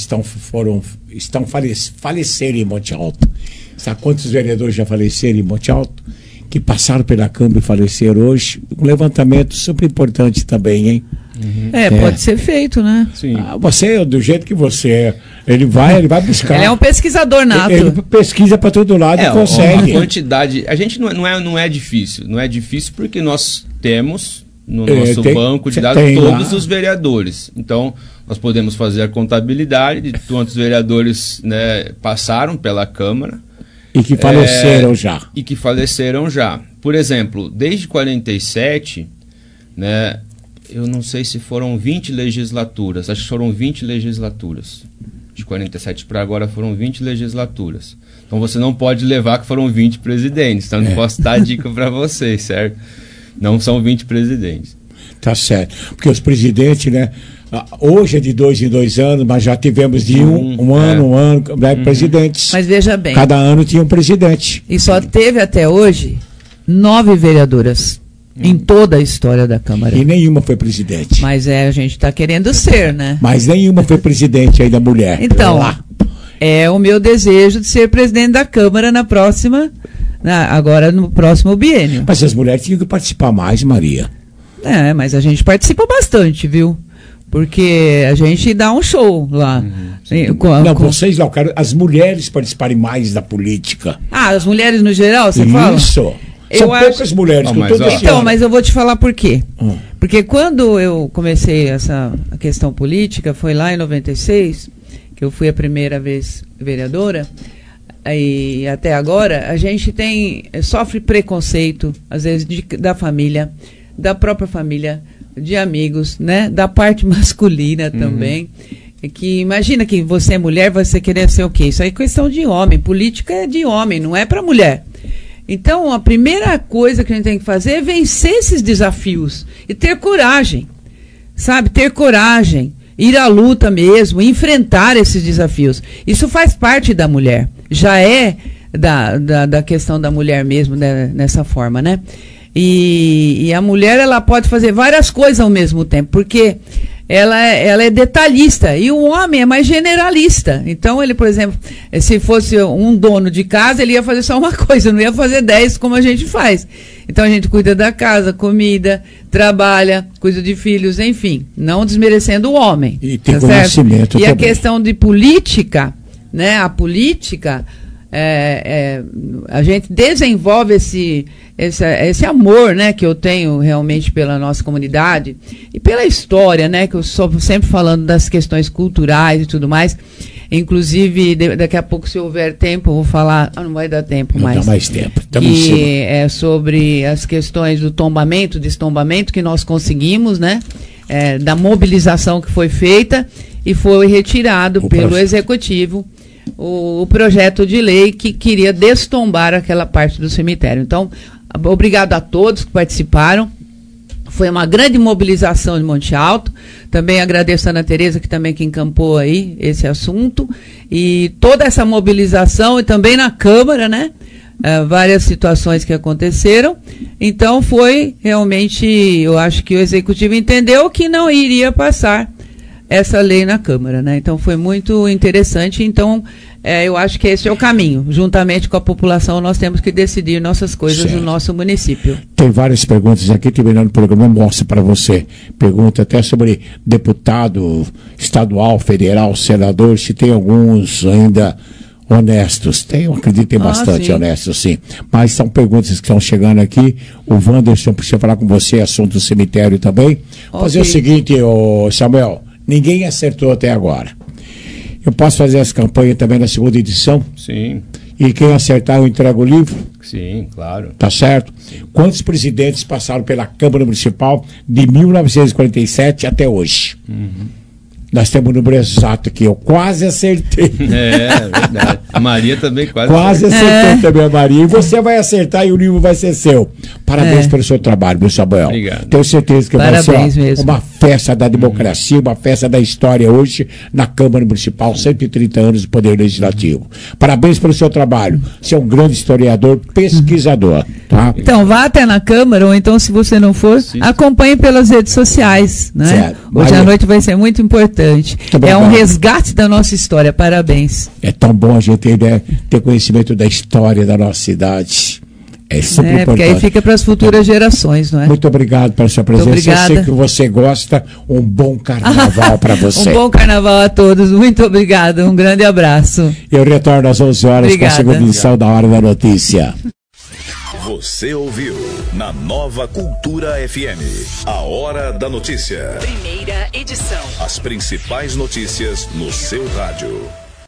faleceram em Monte Alto? Sabe quantos vereadores já faleceram em Monte Alto? Que passaram pela Câmara e faleceram hoje. Um levantamento super importante também, hein? Pode ser feito, né? Sim. Você, do jeito que você é, ele vai buscar. Ele é um pesquisador nato. Ele pesquisa para todo lado e consegue. A quantidade, a gente não é difícil. Não é difícil porque nós temos no nosso banco de dados todos os vereadores. Então, nós podemos fazer a contabilidade de quantos vereadores, né, passaram pela Câmara. E que faleceram já. Por exemplo, desde 47, né, eu não sei se foram 20 legislaturas, acho que foram 20 legislaturas. De 47 para agora foram 20 legislaturas. Então você não pode levar que foram 20 presidentes, então não posso dar dica para vocês, certo? Não são 20 presidentes. Tá certo. Porque os presidentes, né, hoje é de 2 em 2 anos, mas já tivemos de um ano, presidentes. Mas veja bem. Cada ano tinha um presidente. E só teve até hoje 9 vereadoras em toda a história da Câmara. E nenhuma foi presidente. Mas a gente está querendo ser, né? Mas nenhuma foi presidente ainda, mulher. Então, é o meu desejo de ser presidente da Câmara agora no próximo biênio. Mas as mulheres tinham que participar mais, Maria. Mas a gente participa bastante, viu? Porque a gente dá um show lá. Vocês não, quero as mulheres participarem mais da política. As mulheres no geral, você fala? Isso. São poucas mulheres. Mas eu vou te falar por quê. Porque quando eu comecei a questão política, foi lá em 96, que eu fui a primeira vez vereadora, e até agora, a gente sofre preconceito, às vezes, da família, da própria família, de amigos, né? Da parte masculina também. Que imagina que você é mulher, você querer ser o quê? Isso aí é questão de homem. Política é de homem, não é para mulher. Então, a primeira coisa que a gente tem que fazer é vencer esses desafios e ter coragem, sabe? Ter coragem ir à luta mesmo, enfrentar esses desafios. Isso faz parte da mulher, já é da questão da mulher mesmo, né, nessa forma, né? E a mulher, ela pode fazer várias coisas ao mesmo tempo, porque ela é detalhista, e o homem é mais generalista. Então, ele, por exemplo, se fosse um dono de casa, ele ia fazer só uma coisa, não ia fazer 10 como a gente faz. Então, a gente cuida da casa, comida, trabalha, cuida de filhos, enfim, não desmerecendo o homem. E tem tá conhecimento certo? E também. a questão de política, né, a política... a gente desenvolve esse amor, né, que eu tenho realmente pela nossa comunidade e pela história, né, que eu sou sempre falando das questões culturais e tudo mais. Inclusive, daqui a pouco, se houver tempo, eu vou falar. Não vai dar tempo mais. Não dá mais tempo. Que é sobre as questões do tombamento, destombamento que nós conseguimos, né, da mobilização que foi feita e foi retirado pelo Executivo o projeto de lei que queria destombar aquela parte do cemitério. Então, obrigado a todos que participaram. Foi uma grande mobilização de Monte Alto. Também agradeço a Ana Tereza, que também que encampou aí esse assunto. E toda essa mobilização, e também na Câmara, né? Várias situações que aconteceram. Então, foi realmente, eu acho que o Executivo entendeu que não iria passar essa lei na Câmara, né? Então foi muito interessante. Então eu acho que esse é o caminho. Juntamente com a população, nós temos que decidir nossas coisas no nosso município. Tem várias perguntas aqui, terminando o programa, eu mostro para você. Pergunta até sobre deputado estadual, federal, senador, se tem alguns ainda honestos. Tem, eu acredito que tem bastante honestos, sim. Mas são perguntas que estão chegando aqui. O Wanderson precisa falar com você, assunto do cemitério também. Fazer o seguinte, Samuel, ninguém acertou até agora. Eu posso fazer essa campanha também na segunda edição? Sim. E quem acertar, eu entrego o livro? Sim, claro. Tá certo? Sim. Quantos presidentes passaram pela Câmara Municipal de 1947 até hoje? Nós temos o número exato aqui, eu quase acertei. É verdade. A Maria também quase acertou também, a Maria. E você vai acertar e o livro vai ser seu. Parabéns pelo seu trabalho, meu Samuel. Obrigado. Tenho certeza que vai ser uma festa da democracia, uma festa da história hoje na Câmara Municipal, 130 anos do Poder Legislativo. Parabéns pelo seu trabalho. Você é um grande historiador, pesquisador. Tá? Então, vá até na Câmara, ou então, se você não for, acompanhe pelas redes sociais. Né? Certo. Hoje à noite vai ser muito importante. É um resgate da nossa história. Parabéns. É tão bom a gente ter conhecimento da história da nossa cidade. É sempre importante. Porque aí fica para as futuras gerações, não é? Muito obrigado pela sua presença. Eu sei que você gosta. Um bom carnaval para você. Um bom carnaval a todos. Muito obrigado. Um grande abraço. Eu retorno às 11 horas com a segunda edição da Hora da Notícia. Você ouviu na Nova Cultura FM a Hora da Notícia. Primeira edição. As principais notícias no seu rádio.